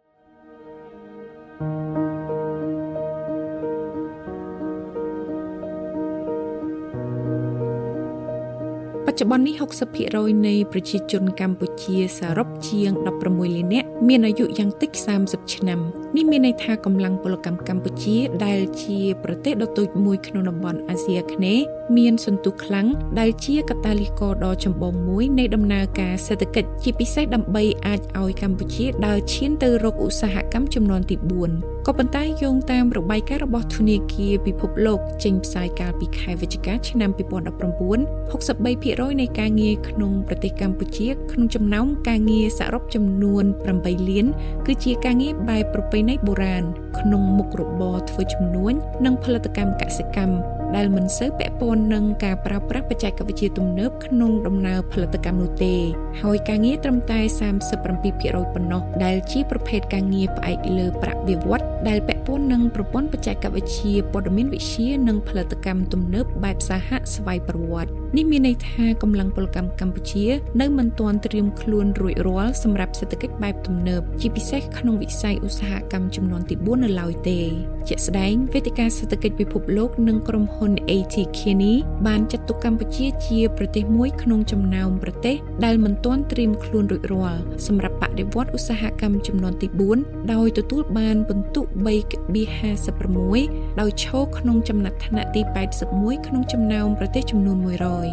បច្ចុប្បន្ននេះ หกสิบเปอร์เซ็นต์ នៃប្រជាជនកម្ពុជាសរុបជាងដប់ប្រាំមួយលាននាក់មានអាយុយ៉ាងតិចសាមសិបឆ្នាំនេះមានន័យថាកម្លាំងពលកម្មកម្ពុជាដែលជាប្រទេសដ៏តូចមួយក្នុងតំបន់អាស៊ីអាគ្នេយ៍មានសន្ទុះខ្លាំងដែលជាកាតាលីករដ៏ចម្បងមួយនៃដំណើរការសេដ្ឋកិច្ចជាពិសេសដើម្បីអាចឲ្យកម្ពុជាដើរឈានទៅរកឧស្សាហកម្មជំនាន់ទីបួនក៏ប៉ុន្តែយោងតាមរបាយការណ៍របស់ធនាគារពិភពលោកចេញផ្សាយកាលពីខែវិច្ឆិកាឆ្នាំពីរពាន់ដប់ប្រាំបួន หกสิบสามភាគរយ នៃការងារក្នុងប្រទេសកម្ពុជាក្នុងចំណោមការងារសរុបចំនួនប្រាំបីលានគឺជាការងារបែបប្រពៃណីបុរាណក្នុងមុខរបរធ្វើជំនួញនិងផលិតកម្មកសិកម្មដែលមិនសូវពាក់ព័ន្ធនឹងការប្រើប្រាស់បច្ចេកវិទ្យាទំនើបក្នុងដំណើរផលិតកម្មនោះទេហើយការងារត្រឹមតែសាមសិបប្រាំពីរភាគរយ ប៉ុណ្ណោះដែលជាប្រភេទការងារផ្អែកលើប្រាក់បៀវត្សដែលពាក់ព័ន្ធនឹងប្រព័ន្ធបច្ចេកវិទ្យាព័ត៌មានវិទ្យានិងផលិតកម្មទំនើបបែបសហស្វ័យប្រវត្តិនេះមានន័យថាកម្លាំងពលកម្មកម្ពុជានៅមិនទាន់ត្រៀមខ្លួនរួចរាល់សម្រាប់សេដ្ឋកិច្ចបែបទំនើបជាពិសេសក្នុងវិស័យឧស្សាហកម្មចំនួនទីបួននៅឡើយទេជាក់ស្ដែងវេទិកាសេដ្ឋកិច្ចពិភពលោកនិងក្រុមហ៊ុន เอ ที Kearney បានចាត់ទុកកម្ពុជាជាប្រទេសមួយក្នុងចំណោមប្រទេសដែលមិនទាន់ត្រៀមខ្លួនរួចរាល់សម្រាប់បដិវត្តឧស្សាហកម្មចំនួនទីបួនដោយទទួលបានពិន្ទុ បីភាគห้าสิบหก ដោយឈរក្នុងចំណាត់ថ្នាក់ទីแปดสิบเอ็ดក្នុងចំណោមប្រទេសចំនួនមួយរយ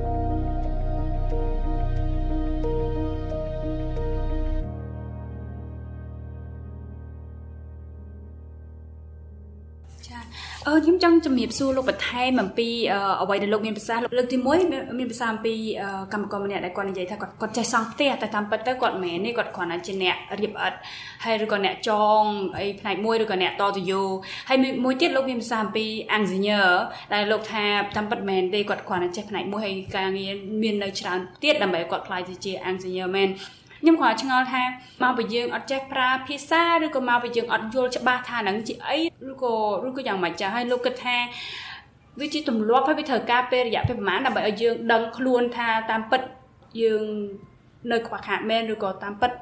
អឺខ្ញុំចង់ជំរាបសួរលោកបន្ថែមអំពីអ្វីដែលលោកមានប្រសាសន៍លើកទីមួយមានប្រសាសន៍អំពីកម្មករម្នាក់ដែលគាត់និយាយថាគាត់គាត់ចេះសង់ផ្ទះតែតាមពិតទៅគាត់មិនមែនទេគាត់គ្រាន់តែជាអ្នករៀបឥដ្ឋហើយឬក៏អ្នកចងអីផ្នែកមួយឬក៏អ្នកតទៅយោហើយមួយទៀតលោកមានប្រសាសន៍អំពី engineer ដែលលោកថាតាមពិតមែនទេគាត់គ្រាន់តែចេះផ្នែកមួយហើយការងារមាននៅច្រើនទៀតដើម្បីគាត់ខ្លាយទៅជា engineer មែនខ្ញុំគាត់ឆ្ងល់ថាមកពីយើងអត់ចេះប្រើភាសាឬក៏មកពីយើងអត់យល់ច្បាស់ថាហ្នឹងជាអីឬក៏ឬក៏យ៉ាងម៉េចចាស់ហើយលោកគិតថាវាជាទម្លាប់ហើយវាត្រូវការពេលរយៈពេលប្រហែលដើម្បីឲ្យយើងដឹងខ្លួនថាតាមពិតយើងនៅខ្វះខាតមែនឬក៏តាមពិត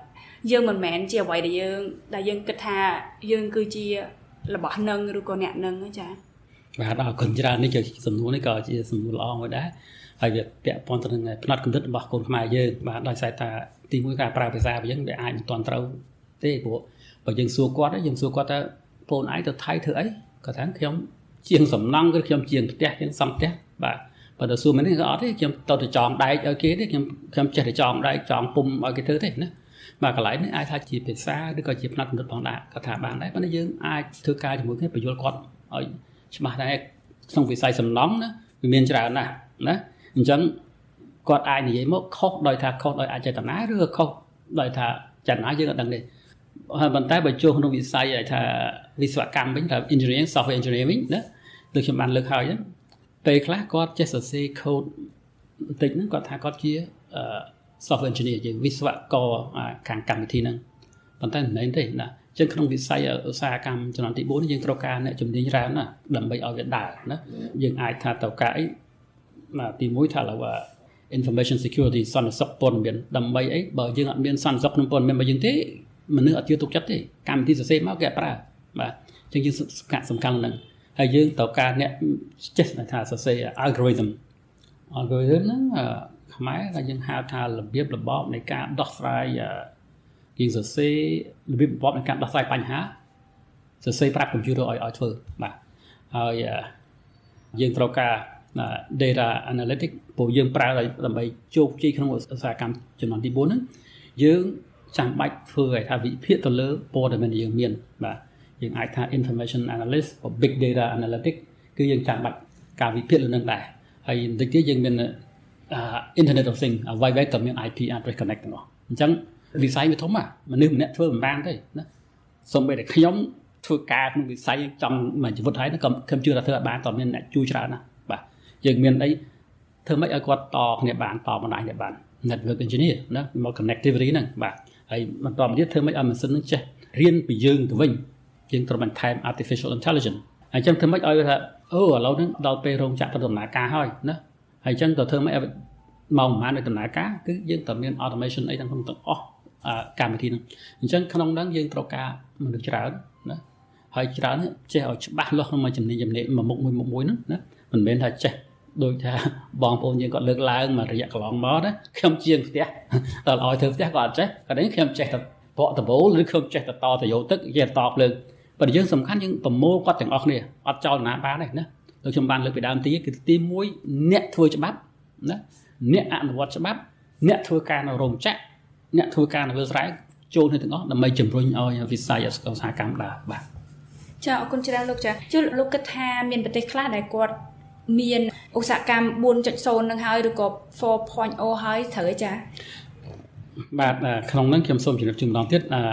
យើងមិនមែនជាអ្វីដែលយើងដែលយើងគិតថាយើងគឺជារបស់នឹងឬក៏អ្នកនឹងចាបាទអរគុណច្រើននេះជាសំណួរនេះក៏ជាសំណួរល្អមួយដែរហើយវាពាក់ព័ន្ធទៅនឹងផ្នត់គំនិតរបស់កូនខ្មែរយើងបាទដោយសារតែទីមួយការប្រើភាសារបស់យើងវាអាចមិនទាន់ត្រូវទេព្រោះបើយើងសួរគាត់យើងសួរគាត់ថាបងឯងទៅថៃធ្វើអីគាត់ថាខ្ញុំជាងសំណង់ឬខ្ញុំជាងផ្ទះជាងសំផ្ទះបាទបើទៅសួរមែនទេក៏អត់ទេខ្ញុំទៅទៅចងដែកឲ្យគេទេខ្ញុំខ្ញុំចេះតែចងដែកចងពុំឲ្យគេធ្វើទេណាបាទកន្លែងនេះអាចថាជាភាសាឬក៏ជាផ្នត់គំនិតផងដែរគាត់ថាបានដែរប៉ុន្តែយើងអាចធ្វើការជាមួយគ្នាបញ្យល់គាត់ឲ្យច្បាស់ដែរក្នុងវិស័យសំណង់ណាវាមានច្រើនណាស់ណាអញ្ចឹងគាត់អាចនិយាយមកខុសដោយថាខុសដោយអចេតនាឬក៏ខុសដោយថាចេតនាយើងអត់ដឹងទេហើយប៉ុន្តែបើចូលក្នុងវិស័យថាវិស្វកម្មវិញថា engineering software engineering វិញណាដូចខ្ញុំបានលើកហើយហ្នឹងពេលខ្លះគាត់ចេះសរសេរ code បន្តិចហ្នឹងគាត់ថាគាត់ជា software engineer ជាវិស្វករខាងកម្មវិធីហ្នឹងប៉ុន្តែមិនមែនទេណាអញ្ចឹងក្នុងវិស័យឧស្សាហកម្មជំនាន់ទីបួនយើងត្រូវការអ្នកជំនាញច្រើនណាស់ដើម្បីឲ្យវាដើរណាយើងអាចថាត្រូវការអីទីមួយថាឡើយ information security សន្តិសុខព័ត៌មានដើម្បីអីបើយើងអត់មានសន្តិសុខក្នុងព័ត៌មានរបស់យើងទេមនុស្សអត់ជឿទុកចិត្តទេកម្មវិធីសរសេរមកគេអត់ប្រើបាទអញ្ចឹងយើងសំខាន់ហ្នឹងហើយយើងត្រូវការអ្នកចេះថាសរសេរ algorithm algorithm ហ្នឹងខ្មែរតែយើងហៅថារបៀបរបបនៃការដោះស្រាយយើងសរសេររបៀបរបបនៃការដោះស្រាយបញ្ហាសរសេរប្រាប់កុំព្យូទ័រឲ្យឲ្យធ្វើបាទហើយយើងត្រូវការ data analytics ព្រោះយើងប្រើដើម្បីជោគជ័យក្នុងឧស្សាហកម្មជំនាន់ទីបួនហ្នឹងយើងចាំបាច់ធ្វើឲ្យថាវិភាគទៅលើព័ត៌មានយើងមានបាទយើងអាចថា information analyst ឬ big data analytics គឺយើងចាំបាច់ការវិភាគលើនឹងដែរហើយបន្តិចទៀតយើងមាន internet of things អ្វីៗក៏មាន ไอ พี address connect ទាំងអស់អញ្ចឹងវិស័យវាធំណាមនុស្សម្នាក់ធ្វើមិនបានទេណាសូម្បីតែខ្ញុំធ្វើការក្នុងវិស័យចង់មួយជីវិតហើយក៏ខ្ញុំជឿថាធ្វើឲ្យបានតើមានអ្នកជួយច្រើនណាបាទយើងមានអីធ្វើម៉េចឲ្យគាត់តគ្នាបានតបណ្ដាញគ្នាបាន network engineer ណាមក connectivity ហ្នឹងបាទហើយបន្តមកទៀតធ្វើម៉េចឲ្យម៉ាស៊ីនហ្នឹងចេះរៀនពីយើងទៅវិញយើងត្រូវបន្ថែម artificial intelligence ហើយអញ្ចឹងធ្វើម៉េចឲ្យថាអូឥឡូវហ្នឹងដល់ពេលរោងចក្រដំណើរការហើយណាហើយអញ្ចឹងទៅធ្វើម៉េចឲ្យមកប្រហែលនៅដំណើរការគឺយើងត្រូវមាន automation អីទាំងក្នុងទាំងអស់កម្មវិធីហ្នឹងអញ្ចឹងក្នុងហ្នឹងយើងត្រូវការមនុស្សច្រើនណាហើយច្រើនចេះឲ្យច្បាស់លាស់ក្នុងមួយជំនាញជំនាញមួយមុខមួយមុខមួយហ្នឹងណាមិនមែនថាចេះដូចថាបងប្អូនយើងគាត់លើកឡើងមករយៈកន្លងមកណាខ្ញុំជាងផ្ទះដល់ឲ្យធ្វើផ្ទះគាត់អត់ចេះគាត់នេះខ្ញុំចេះតែបកដបូលឬខ្ញុំចេះតែតតយោទឹកជាតភ្លើងប៉ុន្តែយើងសំខាន់យើងប្រមូលគាត់ទាំងអស់គ្នាអត់ចោលណាបានទេណាដូចខ្ញុំបានលើកពីដើមទីគឺទីមួយអ្នកធ្វើច្បាប់ណាអ្នកអនុវត្តច្បាប់អ្នកធ្វើការនៅរោងចក្រអ្នកធ្វើការនៅវាលស្រែចូលគ្នាទាំងអស់ដើម្បីជំរុញឲ្យវិស័យឧស្សាហកម្មដើរបាទចាអរគុណច្រើនលោកចាជឿលោកគិតថាមានប្រទេសខ្លះដែលគាត់មានឧស្សាហកម្ម បួន ចុច ศูนย์ នឹងហើយឬក៏ four point oh ហើយត្រូវទេចាបាទក្នុងហ្នឹងខ្ញុំសូមជម្រាបជូនម្ដងទៀតអឺ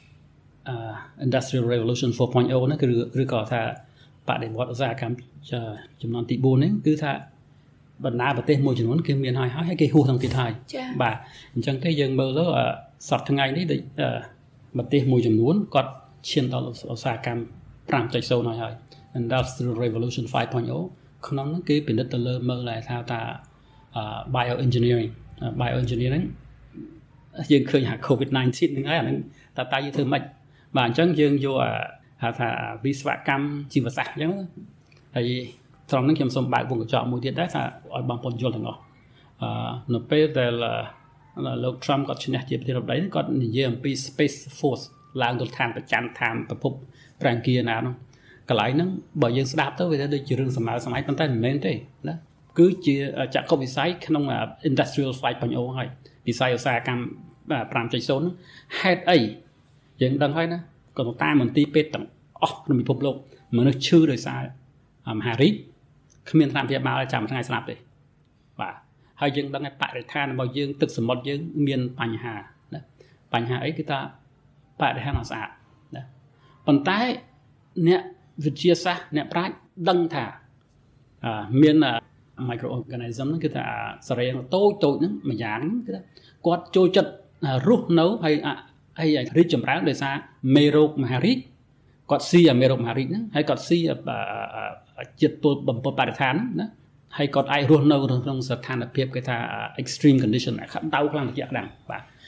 Industrial Revolution four point oh ហ្នឹងគឺឬក៏ថាបដិវត្តឧស្សាហកម្មចំនួនទីបួនហ្នឹងគឺថាបណ្ដាប្រទេសមួយចំនួនគេមានហើយហើយគេហួសទាំងទៀតហើយបាទអញ្ចឹងទេយើងមើលទៅសប្តាហ៍ថ្ងៃនេះដូចប្រទេសមួយចំនួនគាត់ឈានដល់ឧស្សាហកម្ម five point oh ហើយហើយ Industrial Revolution five point oh ក្នុងហ្នឹងគេពិនិត្យទៅលើមើលថាថា bioengineering bioengineering យើងឃើញថា COVID nineteen ហ្នឹងហើយអាហ្នឹងតើតើយើងធ្វើម៉េចបាទអញ្ចឹងយើងយកហៅថាវិស្វកម្មជីវសាស្ត្រអញ្ចឹងហើយត្រង់ហ្នឹងខ្ញុំសូមបើកវងកញ្ចក់មួយទៀតដែរថាឲ្យបងប្អូនយល់ទាំងអស់អឺនៅពេលដែលលោក Trump គាត់ឈ្នះជាប្រធានាធិបតីគាត់និយាយអំពី Space Force ឡើងទៅឋានប្រចាំឋានប្រភពប្រាង្គាណានោះកន្លែងហ្នឹងបើយើងស្ដាប់ទៅវាដូចជារឿងសម័យសម័យប៉ុន្តែមិនមែនទេណាគឺជាចក្ខុវិស័យក្នុង Industrial five point oh ហើយវិស័យឧស្សាហកម្មfive point oh ហ្នឹងហេតុអីយើងដឹងហើយណាក៏តាមមន្ទីរពេទ្យទាំងអស់ក្នុងពិភពលោកមនុស្សឈឺដោយសារមហារីកគ្មានថ្នាំព្យាបាលចាំថ្ងៃស្លាប់ទេបាទហើយយើងដឹងថាបរិស្ថានរបស់យើងទឹកសមុទ្រយើងមានបញ្ហាណាបញ្ហាអីគឺថាបរិស្ថានអត់ស្អាតណាប៉ុន្តែអ្នកវិទ្យាសាស្ត្រអ្នកប្រាជ្ញដឹងថាមាន microorganism ហ្នឹងគឺថាសារ៉េតូចតូចហ្នឹងមួយយ៉ាងគឺថាគាត់ចូលចិត្តរស់នៅហើយហើយរីកចម្រើនដោយសារមេរោគមហារីកគាត់ស៊ីអាមេរោគមហារីកហ្នឹងហើយគាត់ស៊ីជាតិពុលបំពុលបរិស្ថានហ្នឹងណាហើយគាត់អាចរស់នៅក្នុងស្ថានភាពគេថា extreme condition ក្តៅខ្លាំងត្រជាក់ខ្លាំងបាទ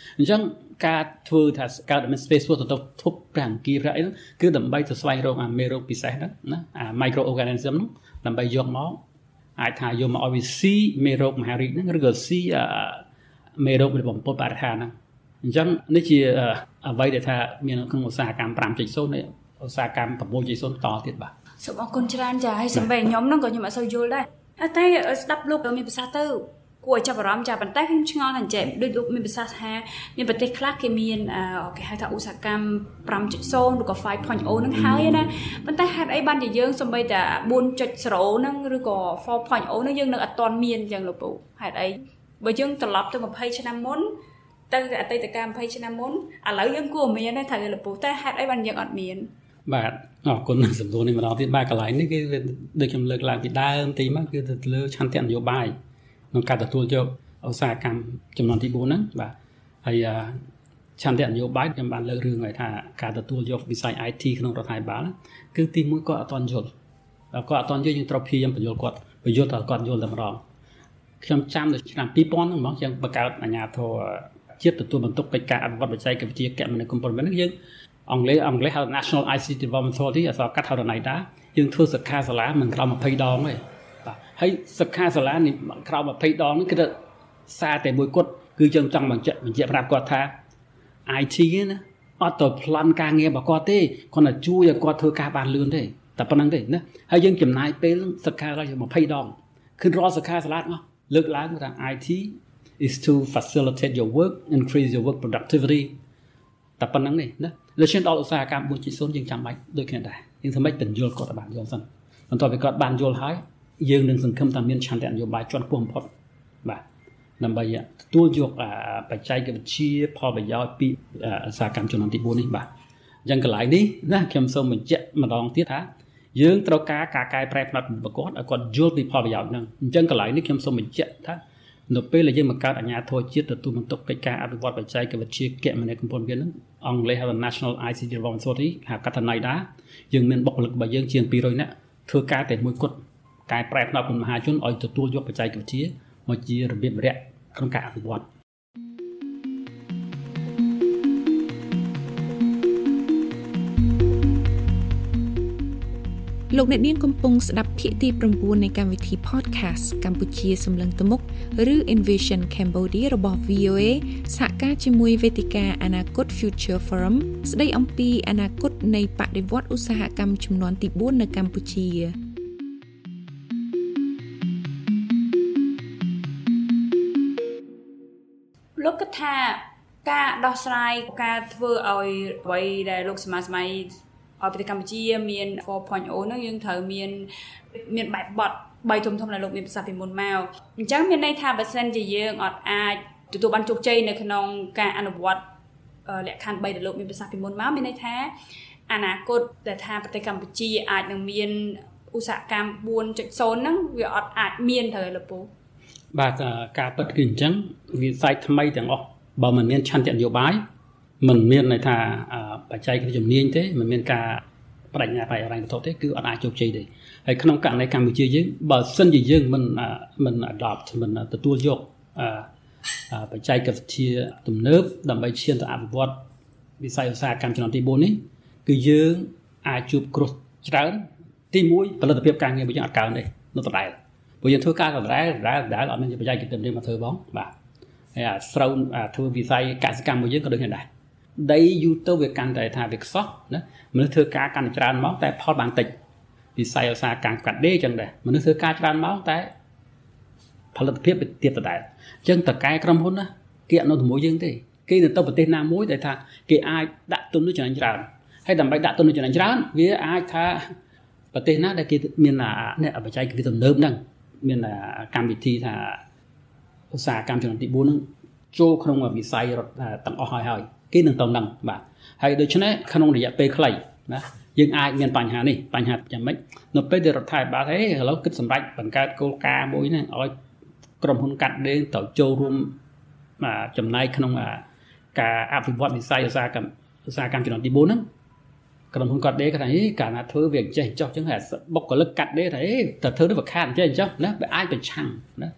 អញ្ចឹងការធ្វើថាកើតមាន space ធ្វើទៅធប់ព្រះអង្គាព្រះអីគឺដើម្បីទៅស្វែងរកអាមេរោគពិសេសហ្នឹងណាអា microorganism ហ្នឹងដើម្បីយកមកអាចថាយកមកឲ្យវាស៊ីមេរោគមហារីកហ្នឹងឬក៏ស៊ីមេរោគដែលបំពុលបរិស្ថានហ្នឹងអញ្ចឹងនេះជាអ្វីដែលថាមានក្នុងឧស្សាហកម្ម five point oh នៃឧស្សាហកម្ម six point oh តទៀតបាទសូមអរគុណច្រើនចាហើយសម្រាប់ខ្ញុំហ្នឹងក៏ខ្ញុំអត់សូវយល់ដែរតែស្ដាប់លោកមានប្រសាសន៍ទៅគួរឲ្យចាប់អារម្មណ៍ចាប៉ុន្តែខ្ញុំឆ្ងល់ថាចេះដូចលោកមានប្រសាសន៍ថាមានប្រទេសខ្លះគេមានគេហៅថាឧស្សាហកម្ម five point oh ឬក៏ five point oh ហ្នឹងហើយណាប៉ុន្តែហេតុអីបានជាយើងសម្បីតែ four point oh ហ្នឹងឬក៏ four point oh ហ្នឹងយើងនៅអត់ទាន់មានអញ្ចឹងលោកពូហេតុអីបើយើងត្រឡប់ទៅtwentyឆ្នាំមុនទៅអតីតកាលtwentyឆ្នាំមុនឥឡូវយើងគួរមានដែរត្រូវលោកពូតែហេតុអីបានយើងអត់មានបាទអរគុណសំណួរនេះម្ដងទៀតបាទកន្លែងនេះគឺដូចខ្ញុំលើកឡើងពីដើមទីមកគឺទៅលើឆន្ទៈនយោបាយក្នុងការទទួលយកឧស្សាហកម្មចំនួនទីfourហ្នឹងបាទហើយឆន្ទៈនយោបាយខ្ញុំបានលើករឿងឲ្យថាការទទួលយកវិស័យ I T ក្នុងរដ្ឋាភិបាលគឺទីមួយគាត់អត់ទាន់យល់គាត់អត់ទាន់យល់យើងត្រូវព្យាយាមបញ្យល់គាត់បញ្យល់ដល់គាត់យល់តែម្ដងខ្ញុំចាំនៅឆ្នាំtwo thousandហ្នឹងហ្មងយើងបង្កើតអាជ្ញាធរជាតិទទួលបន្ទុកកិច្ចការអភិវឌ្ឍបច្ចេកវិទ្យាគមនាគមន៍ពលរដ្ឋយើងអង់គ្លេសអង់គ្លេសហៅ National ไอ ซี ที Development Authority អក្សរកាត់ហៅ NIDA យើងធ្វើសិក្ខាសាលាមិនក្រោមtwentyដងទេបាទហើយសិក្ខាសាលានេះក្រោមtwentyដងនេះគឺទៅសារតែមួយគត់គឺយើងចង់បញ្ជាក់បញ្ជាក់ប្រាប់គាត់ថា I T ណាអត់ទៅប្លន់ការងាររបស់គាត់ទេគាត់តែជួយឲ្យគាត់ធ្វើការបានលឿនទេតែប៉ុណ្្នឹងទេណាហើយយើងចំណាយពេលសិក្ខាសាលាtwentyដងគឺរាល់សិក្ខាសាលាមកលើកឡើងថា I T is to facilitate your work increase your work productivity តែប៉ុណ្្នឹងទេណាលើឈានដល់ឧស្សាហកម្មfour point ohយើងចាំបាច់ដូចគ្នាដែរយើងធ្វើម៉េចបញ្យល់គាត់បានយល់សិនបន្ទាប់ពីគាត់បានយល់ហើយយើងនឹងសង្ឃឹមថាមានឆន្ទៈនយោបាយជាន់ខ្ពស់បំផុតបាទដើម្បីទទួលយកបច្ចេកវិទ្យាផលប្រយោជន៍ពីឧស្សាហកម្មចំនួនទីfourនេះបាទអញ្ចឹងកន្លែងនេះណាខ្ញុំសូមបញ្ជាក់ម្ដងទៀតថាយើងត្រូវការការកែប្រែផ្នត់របស់គាត់ឲ្យគាត់យល់ពីផលប្រយោជន៍ហ្នឹងអញ្ចឹងកន្លែងនេះខ្ញុំសូមបញ្ជាក់ថានៅពេលដែលយើងបង្កើតអាជ្ញាធរជាតិទទួលបន្ទុកកិច្ចការអភិវឌ្ឍបច្ចេកវិទ្យាគមនាគមន៍ពលរដ្ឋហ្នឹងអង់គ្លេសហៅ National ไอ ซี ที Development Authority ហៅកាត់ថា NIDA យើងមានបុគ្គលិករបស់យើងជាងtwo hundredនាក់ធ្វើការតែមួយគត់កែប្រែផ្នត់មហាជនឲ្យទទួលយកបច្ចេកវិទ្យាមកជារបៀបរយៈក្នុងការអភិវឌ្ឍលោកអ្នកនាងកំពុងស្ដាប់ភាគទីnineនៃកម្មវិធី podcast កម្ពុជាសម្លឹងទៅមុខឬ Envision Cambodia របស់ V O A សហការជាមួយវេទិកាអនាគត Future Forum ស្ដីអំពីអនាគតនៃបដិវត្តន៍ឧស្សាហកម្មជំនាន់ទីfourនៅកម្ពុជាលោកគិតថាការដោះស្រាយការធ្វើឲ្យអ្វីដែលលោកសមាសម័យឲ្យប្រទេសកម្ពុជាមាន four point oh ហ្នឹងយើងត្រូវមានមានបែបបទ3ធំធំដែលលោកមានប្រសាសន៍ពីមុនមកអញ្ចឹងមានន័យថាបើសិនជាយើងអត់អាចទទួលបានជោគជ័យនៅក្នុងការអនុវត្តលក្ខខណ្ឌthreeដែលលោកមានប្រសាសន៍ពីមុនមកមានន័យថាអនាគតដែលថាប្រទេសកម្ពុជាអាចនឹងមានឧស្សាហកម្មfour point ohហ្នឹងវាអត់អាចមានទៅលោកពូបាទការពិតគឺអញ្ចឹងវិស័យថ្មីទាំងអស់បើមិនមានឆន្ទៈនយោបាយមិនមានន័យថាបច្ចេកវិទ្យាជំនាញទេមិនមានការបដិញ្ញាបៃរ៉ៃវត្ថុទេគឺអត់អាចជោគជ័យទេហើយក្នុងករណីកម្ពុជាយើងបើសិនជាយើងមិនមិន adopt មិនទទួលយកបច្ចេកវិទ្យាទំនើបដើម្បីឈានទៅអភិវឌ្ឍវិស័យឧស្សាហកម្មជំនាន់ទីfourនេះគឺយើងអាចជួបគ្រោះច្រើនទីoneផលិតភាពការងាររបស់យើងអត់កើនទេនៅដដែលព្រោះយើងធ្វើការដដែលដដែលដដែលអត់មានបច្ចេកវិទ្យាមកធ្វើបងបាទហើយអាស្រូវធ្វើវិស័យកសិកម្មរបស់យើងក៏ដូចគ្នាដែរដីយូរទៅវាកាន់តែថាវាខ្សោះណាមនុស្សធ្វើការកាន់តែច្រើនមកតែផលបានតិចវិស័យឧស្សាហកម្មកាត់ដេរចឹងដែរមនុស្សធ្វើការច្រើនមកតែផលិតភាពវាទៀតដដែលអញ្ចឹងតកែក្រុមហ៊ុនណាគេអត់នៅជាមួយយើងទេគេទៅទៅប្រទេសណាមួយដែលថាគេអាចដាក់ទុននោះចំណេញច្រើនហើយដើម្បីដាក់ទុននោះចំណេញច្រើនវាអាចថាប្រទេសណាដែលគេមានអ្នកបច្ចេកវិទ្យាទំនើបហ្នឹងមានកម្មវិធីថាឧស្សាហកម្មជំនាន់ទីfourហ្នឹងចូលក្នុងវិស័យរដ្ឋទាំងអស់ហើយហើយគេនឹងទៅនឹងបាទហើយដូច្នេះក្នុងរយៈពេលខ្លីណាយើងអាចមានបញ្ហានេះបញ្ហាយ៉ាងម៉េចនៅពេលដែលរដ្ឋាភិបាលហេឥឡូវគិតសម្រេចបង្កើតគោលការណ៍មួយហ្នឹងឲ្យក្រុមហ៊ុនកាត់ដេរទៅចូលរួមចំណែកក្នុងការអភិវឌ្ឍវិស័យឧស្សាហកម្មឧស្សាហកម្មជំនាន់ទីfourហ្នឹងក្រុមហ៊ុនកាត់ដេរគាត់ថាហេកាលណាធ្វើវាចេះចុះអញ្ចឹងហើយបុគ្គលិកកាត់ដេរថាហេតើធ្វើទៅវាខាតអញ្ចឹងអញ្ចឹងណាវាអាចប្រឆាំងណា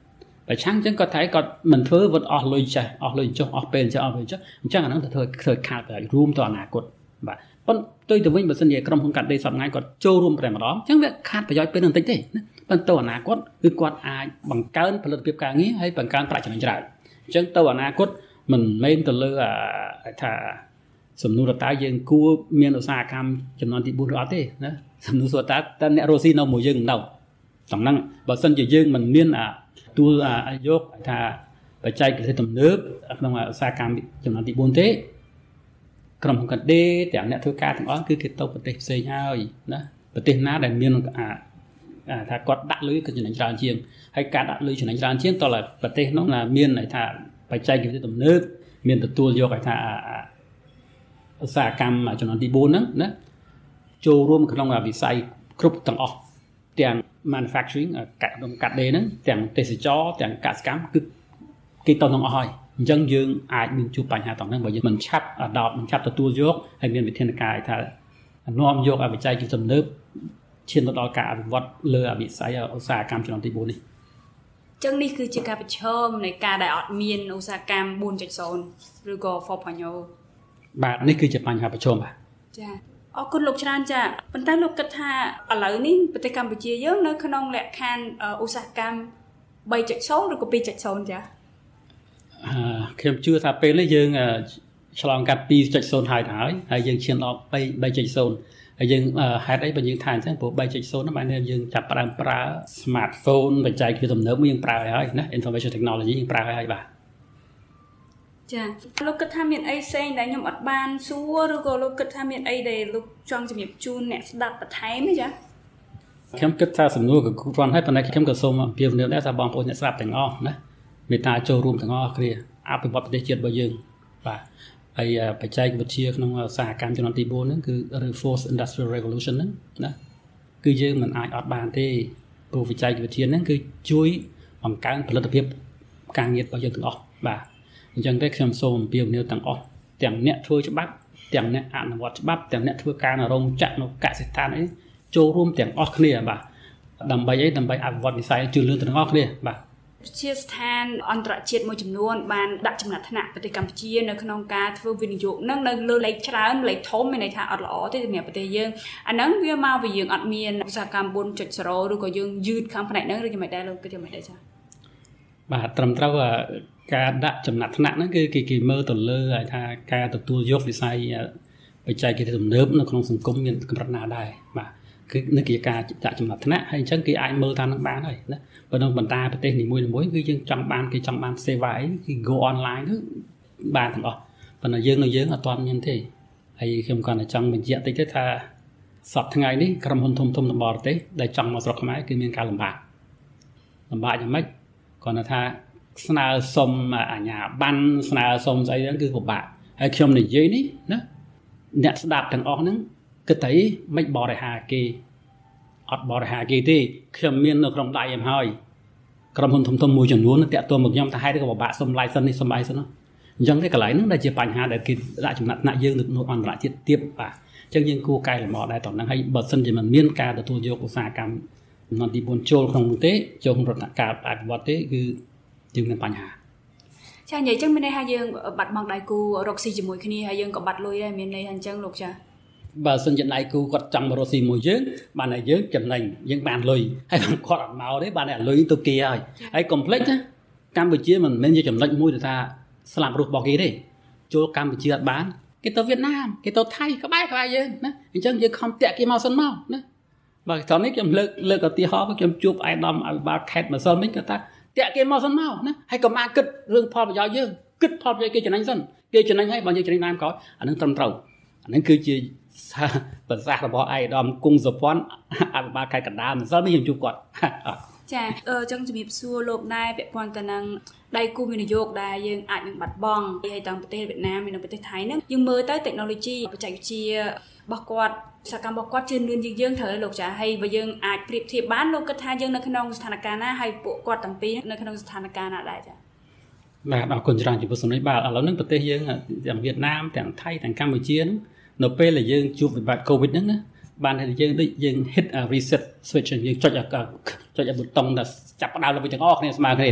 ប្រឆាំងអញ្ចឹងគាត់ថាគាត់មិនធ្វើវត្តអស់លុយចេះអស់លុយចុះអស់ពេលចេះអស់ពេលចុះអញ្ចឹងអាហ្នឹងទៅធ្វើធ្វើខាតទៅរួមទៅអនាគតបាទប៉ុន្តែទៅវិញបើសិនជាក្រុមហ៊ុនកាត់ដេរសប្តាហ៍គាត់ចូលរួមតែម្ដងអញ្ចឹងវាខាតប្រយោជន៍ពេលនឹងតិចទេណាប៉ុន្តែទៅអនាគតគឺគាត់អាចបង្កើនផលិតភាពការងារហើយបង្កើនប្រាក់ចំណេញច្រើនអញ្ចឹងទៅអនាគតមិនមែនទៅលើថាសំណួរតើយើងគួរមានឧស្សាហកម្មចំនួនទីbốnឬអត់ទេណាសំណួរសួរតើតើអ្នករស់ស៊ីនៅមួយយើងនៅតំណឹងបើសិនជាយើងមិនមានអាទួលយកថាបច្ចេកទេសទំនើបក្នុងឧស្សាហកម្មចំនួនទីbốnទេក្រុមហ៊ុនកាត់ដេរទាំងអ្នកធ្វើការទាំងអស់គឺគេទៅប្រទេសផ្សេងហើយណាប្រទេសណាដែលមានអាថាគាត់ដាក់លុយគឺចំណេញច្រើនជាងហើយការដាក់លុយចំណេញច្រើនជាងតើប្រទេសនោះមានថាបច្ចេកទេសទំនើបមានទទួលយកឲ្យថាឧស្សាហកម្មចំនួនទីbốnហ្នឹងណាចូលរួមក្នុងវិស័យគ្រប់ទាំងអស់ទាំង manufacturing កាត់កាត់ដេរហ្នឹងទាំងទេសចរទាំងកសិកម្មគឺគេទៅទាំងអស់ហើយអញ្ចឹងយើងអាចមានជួបបញ្ហាទាំងហ្នឹងបើយើងមិនឆាប់ adopt មិនឆាប់ទទួលយកហើយមានវិធានការថានាំយកបច្ចេកទេសទំនើបឈានទៅដល់ការអភិវឌ្ឍលើវិស័យឧស្សាហកម្មចំនួនទីbốnនេះចឹងនេះគឺជាការប្រឈមនៃការដែលអត់មានឧស្សាហកម្ម bốn chấm không ឬក៏ four point không បាទនេះគឺជាបញ្ហាប្រឈមបាទចាអរគុណលោកច្រើនចាប៉ុន្តែលោកគិតថាឥឡូវនេះប្រទេសកម្ពុជាយើងនៅក្នុងលក្ខខណ្ឌឧស្សាហកម្ម ba chấm không ឬក៏ two chấm không ចាអឺខ្ញុំជឿថាពេលនេះយើងឆ្លងកាត់ two chấm không ហើយទៅហើយហើយយើងឈានដល់ ba chấm không ហើយយើងហេតុអីបើយើងថាអញ្ចឹងព្រោះ ba chấm không ហ្នឹងបានយើងចាប់ផ្ដើមប្រើ smartphone បច្ចេកទេសទំនើបយើងប្រើហើយណា information technology យើងប្រើហើយបាទចាលោកគិតថាមានអីផ្សេងដែលខ្ញុំអត់បានសួរឬក៏លោកគិតថាមានអីដែលលោកចង់ជំរាបជូនអ្នកស្ដាប់បន្ថែមទេចាខ្ញុំគិតថាសំណួរក៏គ្រាន់ហើយប៉ុន្តែខ្ញុំក៏សូមអំពាវនាវដែរថាបងប្អូនអ្នកស្ដាប់ទាំងអស់ណាមេត្តាចូលរួមទាំងអស់គ្នាអភិវឌ្ឍប្រទេសជាតិរបស់យើងបាទហើយបច្ចេកវិទ្យាក្នុងឧស្សាហកម្មជំនាន់ទីbốnហ្នឹងគឺ Fourth Industrial Revolution ហ្នឹងណាគឺយើងមិនអាចអត់បានទេព្រោះបច្ចេកវិទ្យាហ្នឹងគឺជួយបង្កើនផលិតភាពការងាររបស់យើងទាំងអស់បាទអញ្ចឹងទេខ្ញុំសូមអំពាវនាវទាំងអស់ទាំងអ្នកធ្វើច្បាប់ទាំងអ្នកអនុវត្តច្បាប់ទាំងអ្នកធ្វើការនៅរោងចក្រនៅកសិដ្ឋានអីចូលរួមទាំងអស់គ្នាបាទដើម្បីអីដើម្បីអភិវឌ្ឍវិស័យជឿនលឿនទាំងអស់គ្នាបាទជាស្ថានអន្តរជាតិមួយចំនួនបានដាក់ចំណាត់ថ្នាក់ប្រទេសកម្ពុជានៅក្នុងការធ្វើវិនិយោគនឹងនៅលើលេខច្រើនលេខធំមានន័យថាអត់ល្អទេសម្រាប់ប្រទេសយើងអាហ្នឹងវាមកពីយើងអត់មានឧស្សាហកម្ម bốn chấm không ឬក៏យើងយឺតខាងផ្នែកហ្នឹងឬយ៉ាងម៉េចដែរលោកគិតយ៉ាងម៉េចដែរចា៎បាទត្រឹមត្រូវការដាក់ចំណាត់ថ្នាក់ហ្នឹងគឺគេគេមើលទៅលើថាការទទួលយកវិស័យបច្ចេកទេសទំនើបនៅក្នុងសង្គមមានកម្រិតណាដែរបាទគឺនេះជាការដាក់ចំណាត់ថ្នាក់ហើយអញ្ចឹងគេអាចមើលតាមនឹងបានហើយណាបើក្នុងបណ្ដាប្រទេសនីមួយៗគឺយើងចង់បានគេចង់បានសេវាអីគឺ go online ទៅបានទាំងអស់ប៉ុន្តែយើងនៅយើងអត់ទាន់មានទេហើយខ្ញុំគាត់តែចង់បញ្ជាក់តិចទៅថាសប្តាហ៍ថ្ងៃនេះក្រុមហ៊ុនធំធំនៅបរទេសដែលចង់មកស្រុកខ្មែរគឺមានការលំបាកលំបាកយ៉ាងម៉េចគាត់ថាស្នើសុំអាជ្ញាប័ណ្ណស្នើសុំស្អីហ្នឹងគឺពិបាកហើយខ្ញុំនិយាយនេះណាអ្នកស្ដាប់ទាំងអស់ហ្នឹងគិតថាមិនបរិហាគេអត់បរិហាគេទេខ្ញុំមាននៅក្នុងដៃemហើយក្រុមហ៊ុនធំធំមួយចំនួនតាក់ទងមកខ្ញុំថាហេតុក៏ពិបាកសុំ license នេះសុំ license នោះអញ្ចឹងទេកន្លែងហ្នឹងដែលជាបញ្ហាដែលគេដាក់ចំណាត់ថ្នាក់យើងនៅអន្តរជាតិទៀតបាទអញ្ចឹងយើងគួរកែលម្អដែរតោះហ្នឹងហើយបើសិនជាមិនមានការទទួលយកឧស្សាហកម្មចំនួនទីbốnចូលក្នុងនោះទេចូលក្នុងរដ្ឋការអភិវឌ្ឍទេគឺយើងមានបញ្ហាចានិយាយចឹងមានន័យថាយើងបាត់បង់ដៃគូរកស៊ីជាមួយគ្នាហើយយើងក៏បាត់លុយដែរមានន័យថាអញ្ចឹងលោកចាបើសិនជាដៃគូគាត់ចង់មករកស៊ីមួយយើងបានតែយើងចំណេញយើងបានលុយហើយគាត់អត់មកទេបានតែលុយទៅគេហើយហើយកុំភ្លេចណាកម្ពុជាមិនមែនជាចំណុចមួយដែលថាស្លាប់រស់របស់គេទេចូលកម្ពុជាអត់បានគេទៅវៀតណាមគេទៅថៃក្បែរក្បែរយើងណាអញ្ចឹងយើងខំតាក់គេមកសិនមកណាបើតោះនេះខ្ញុំលើកលើកឧទាហរណ៍ខ្ញុំជួបអាយដាមអភិបាលខេត្តម្សិលមិញគាត់ថាតាក់គេមកសិនមកណាហើយកុំអាគិតរឿងផលប្រយោជន៍យើងគិតផលប្រយោជន៍គេចំណេញសិនគេចំណេញហើយបើយើងចំណេញតាមក្រោយអានឹងត្រឹមត្រូវអានឹងគឺជាប្រសាសន៍របស់អាយដាមគង់សុភ័ណ្ឌអភិបាលខេត្តកណ្ដាលម្សិលនេះខ្ញុំជួបគាត់ចាអឺចឹងជំរាបសួរលោកដែរពាក់ព័ន្ធទៅនឹងដៃគូវិនិយោគដែលយើងអាចនឹងបាត់បង់ហើយតាមប្រទេសវៀតណាមនិងប្រទេសថៃហ្នឹងយើងមើលទៅ technology បច្ចេកវិទ្យារបស់គាត់សកម្មរបស់គាត់ជឿនលឿនជាងយើងត្រូវលោកចាហើយបើយើងអាចប្រៀបធៀបបានលោកគិតថាយើងនៅក្នុងស្ថានភាពណាហើយពួកគាត់ទាំងពីរនៅក្នុងស្ថានភាពណាដែរចាបាទអរគុណច្រើនចំពោះសំណេរបាទឥឡូវនេះប្រទេសយើងទាំងវៀតណាមទាំងថៃទាំងកម្ពុជានៅពេលដែលយើងជួបវិបត្តិ COVID ហ្នឹងណាបានតែយើងដូចយើង hit a reset switch យើងចុចចុចប៊ូតុងដែលចាប់ផ្ដើមលើវិញទាំងអស់គ្នាស្មើគ្នាអ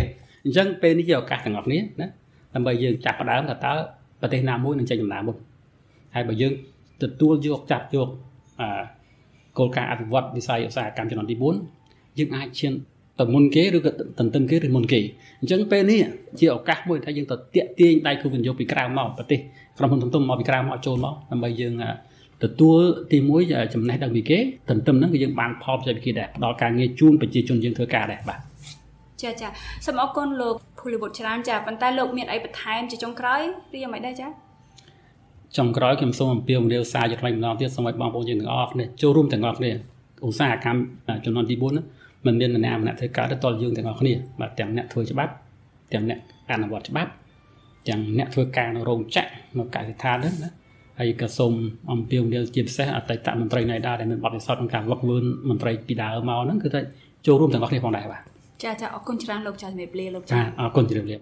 អញ្ចឹងពេលនេះជាឱកាសទាំងអស់គ្នាណាដើម្បីយើងចាប់ផ្ដើមថាតើប្រទេសណាមួយនឹងចេញដំណើរមុខហើយបើយើងទទួលយកចាប់យកអឺគោលការណ៍អភិវឌ្ឍវិស័យឧស្សាហកម្មជំនាន់ទីbốnយើងអាចឈានទៅមុនគេឬក៏ទន្ទឹមគេឬមុនគេអញ្ចឹងពេលនេះជាឱកាសមួយថាយើងទៅតាក់ទាញដៃគូវិនិយោគពីក្រៅមកប្រទេសក្រុមហ៊ុនធំៗមកពីក្រៅមកចូលមកដើម្បីយើងទទួលទីមួយចំណេះដឹងពីគេទន្ទឹមហ្នឹងគឺយើងបានផលប្រយោជន៍ពីគេដែរផ្ដល់ការងារជូនប្រជាជនយើងធ្វើការដែរបាទចាចាសូមអរគុណលោកភូលីវុឌ្ឍច្រើនចាប៉ុន្តែលោកមានអីបន្ថែមជាចុងក្រោយឬយ៉ាងម៉េចដែរចាចុងក្រោយខ្ញុំសូមអំពាវនាវសារជាថ្មីម្ដងទៀតសូមឲ្យបងប្អូនយើងទាំងអស់គ្នាចូលរួមទាំងអស់គ្នាឧស្សាហកម្មជំនាន់ទីbốnហ្នឹងមិនមាននរណាម្នាក់ធ្វើការទៅតលយើងទាំងអស់គ្នាបាទទាំងអ្នកធ្វើច្បាប់ទាំងអ្នកអនុវត្តច្បាប់ទាំងអ្នកធ្វើការនៅរោងចក្រនៅកសិដ្ឋានហ្នឹងណាហើយក៏សូមអំពាវនាវជាពិសេសអតីតមន្ត្រីណៃដាដែលមានបទពិសោធន៍ក្នុងការវឹកវើមន្ត្រីពីដើមមកហ្នឹងគឺថាចូលរួមទាំងអស់គ្នាផងដែរបាទចាចាអរគុណច្រើនលោកចាជំរាបលាលោកចាអរគុណជំរាបលា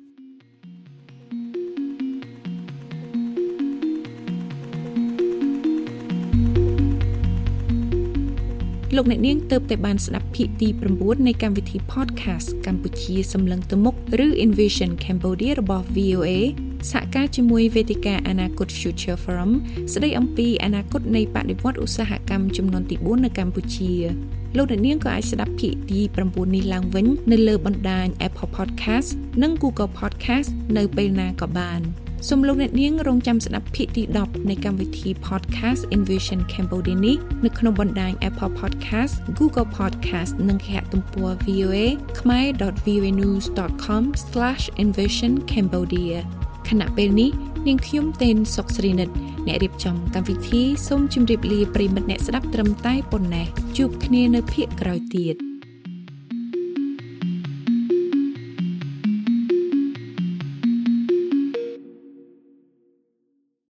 លោកអ្នកនាងទើបតែបានស្ដាប់ភាគទីnineនៃកម្មវិធី podcast កម្ពុជាសម្លឹងទៅមុខឬ Envision Cambodia របស់ វី អូ អេ សហការជាមួយវេទិកាអនាគត Future Forum ស្ដីអំពីអនាគតនៃបដិវត្តន៍ឧស្សាហកម្មជំនាន់ទីbốnនៅកម្ពុជាលោកអ្នកនាងក៏អាចស្ដាប់ភាគទីnineនេះឡើងវិញនៅលើបណ្ដាញ Apple Podcast និង Google Podcast នៅពេលណាក៏បានសូមលោកអ្នកនាងរងចាំស្ដាប់ភាគទីtenនៃកម្មវិធី Podcast Envision Cambodia នេះនៅក្នុងបណ្ដាញ Apple Podcast, Google Podcast និងគេហទំព័រ v o a khmer dot v o a news dot com slash envision cambodia ខណៈពេលនេះនាងខ្ញុំទេនសុកស្រីនិតអ្នករៀបចំកម្មវិធីសូមជម្រាបលាប្រិយមិត្តអ្នកស្ដាប់ត្រឹមតែប៉ុណ្ណេះជួបគ្នានៅភាគក្រោយទៀត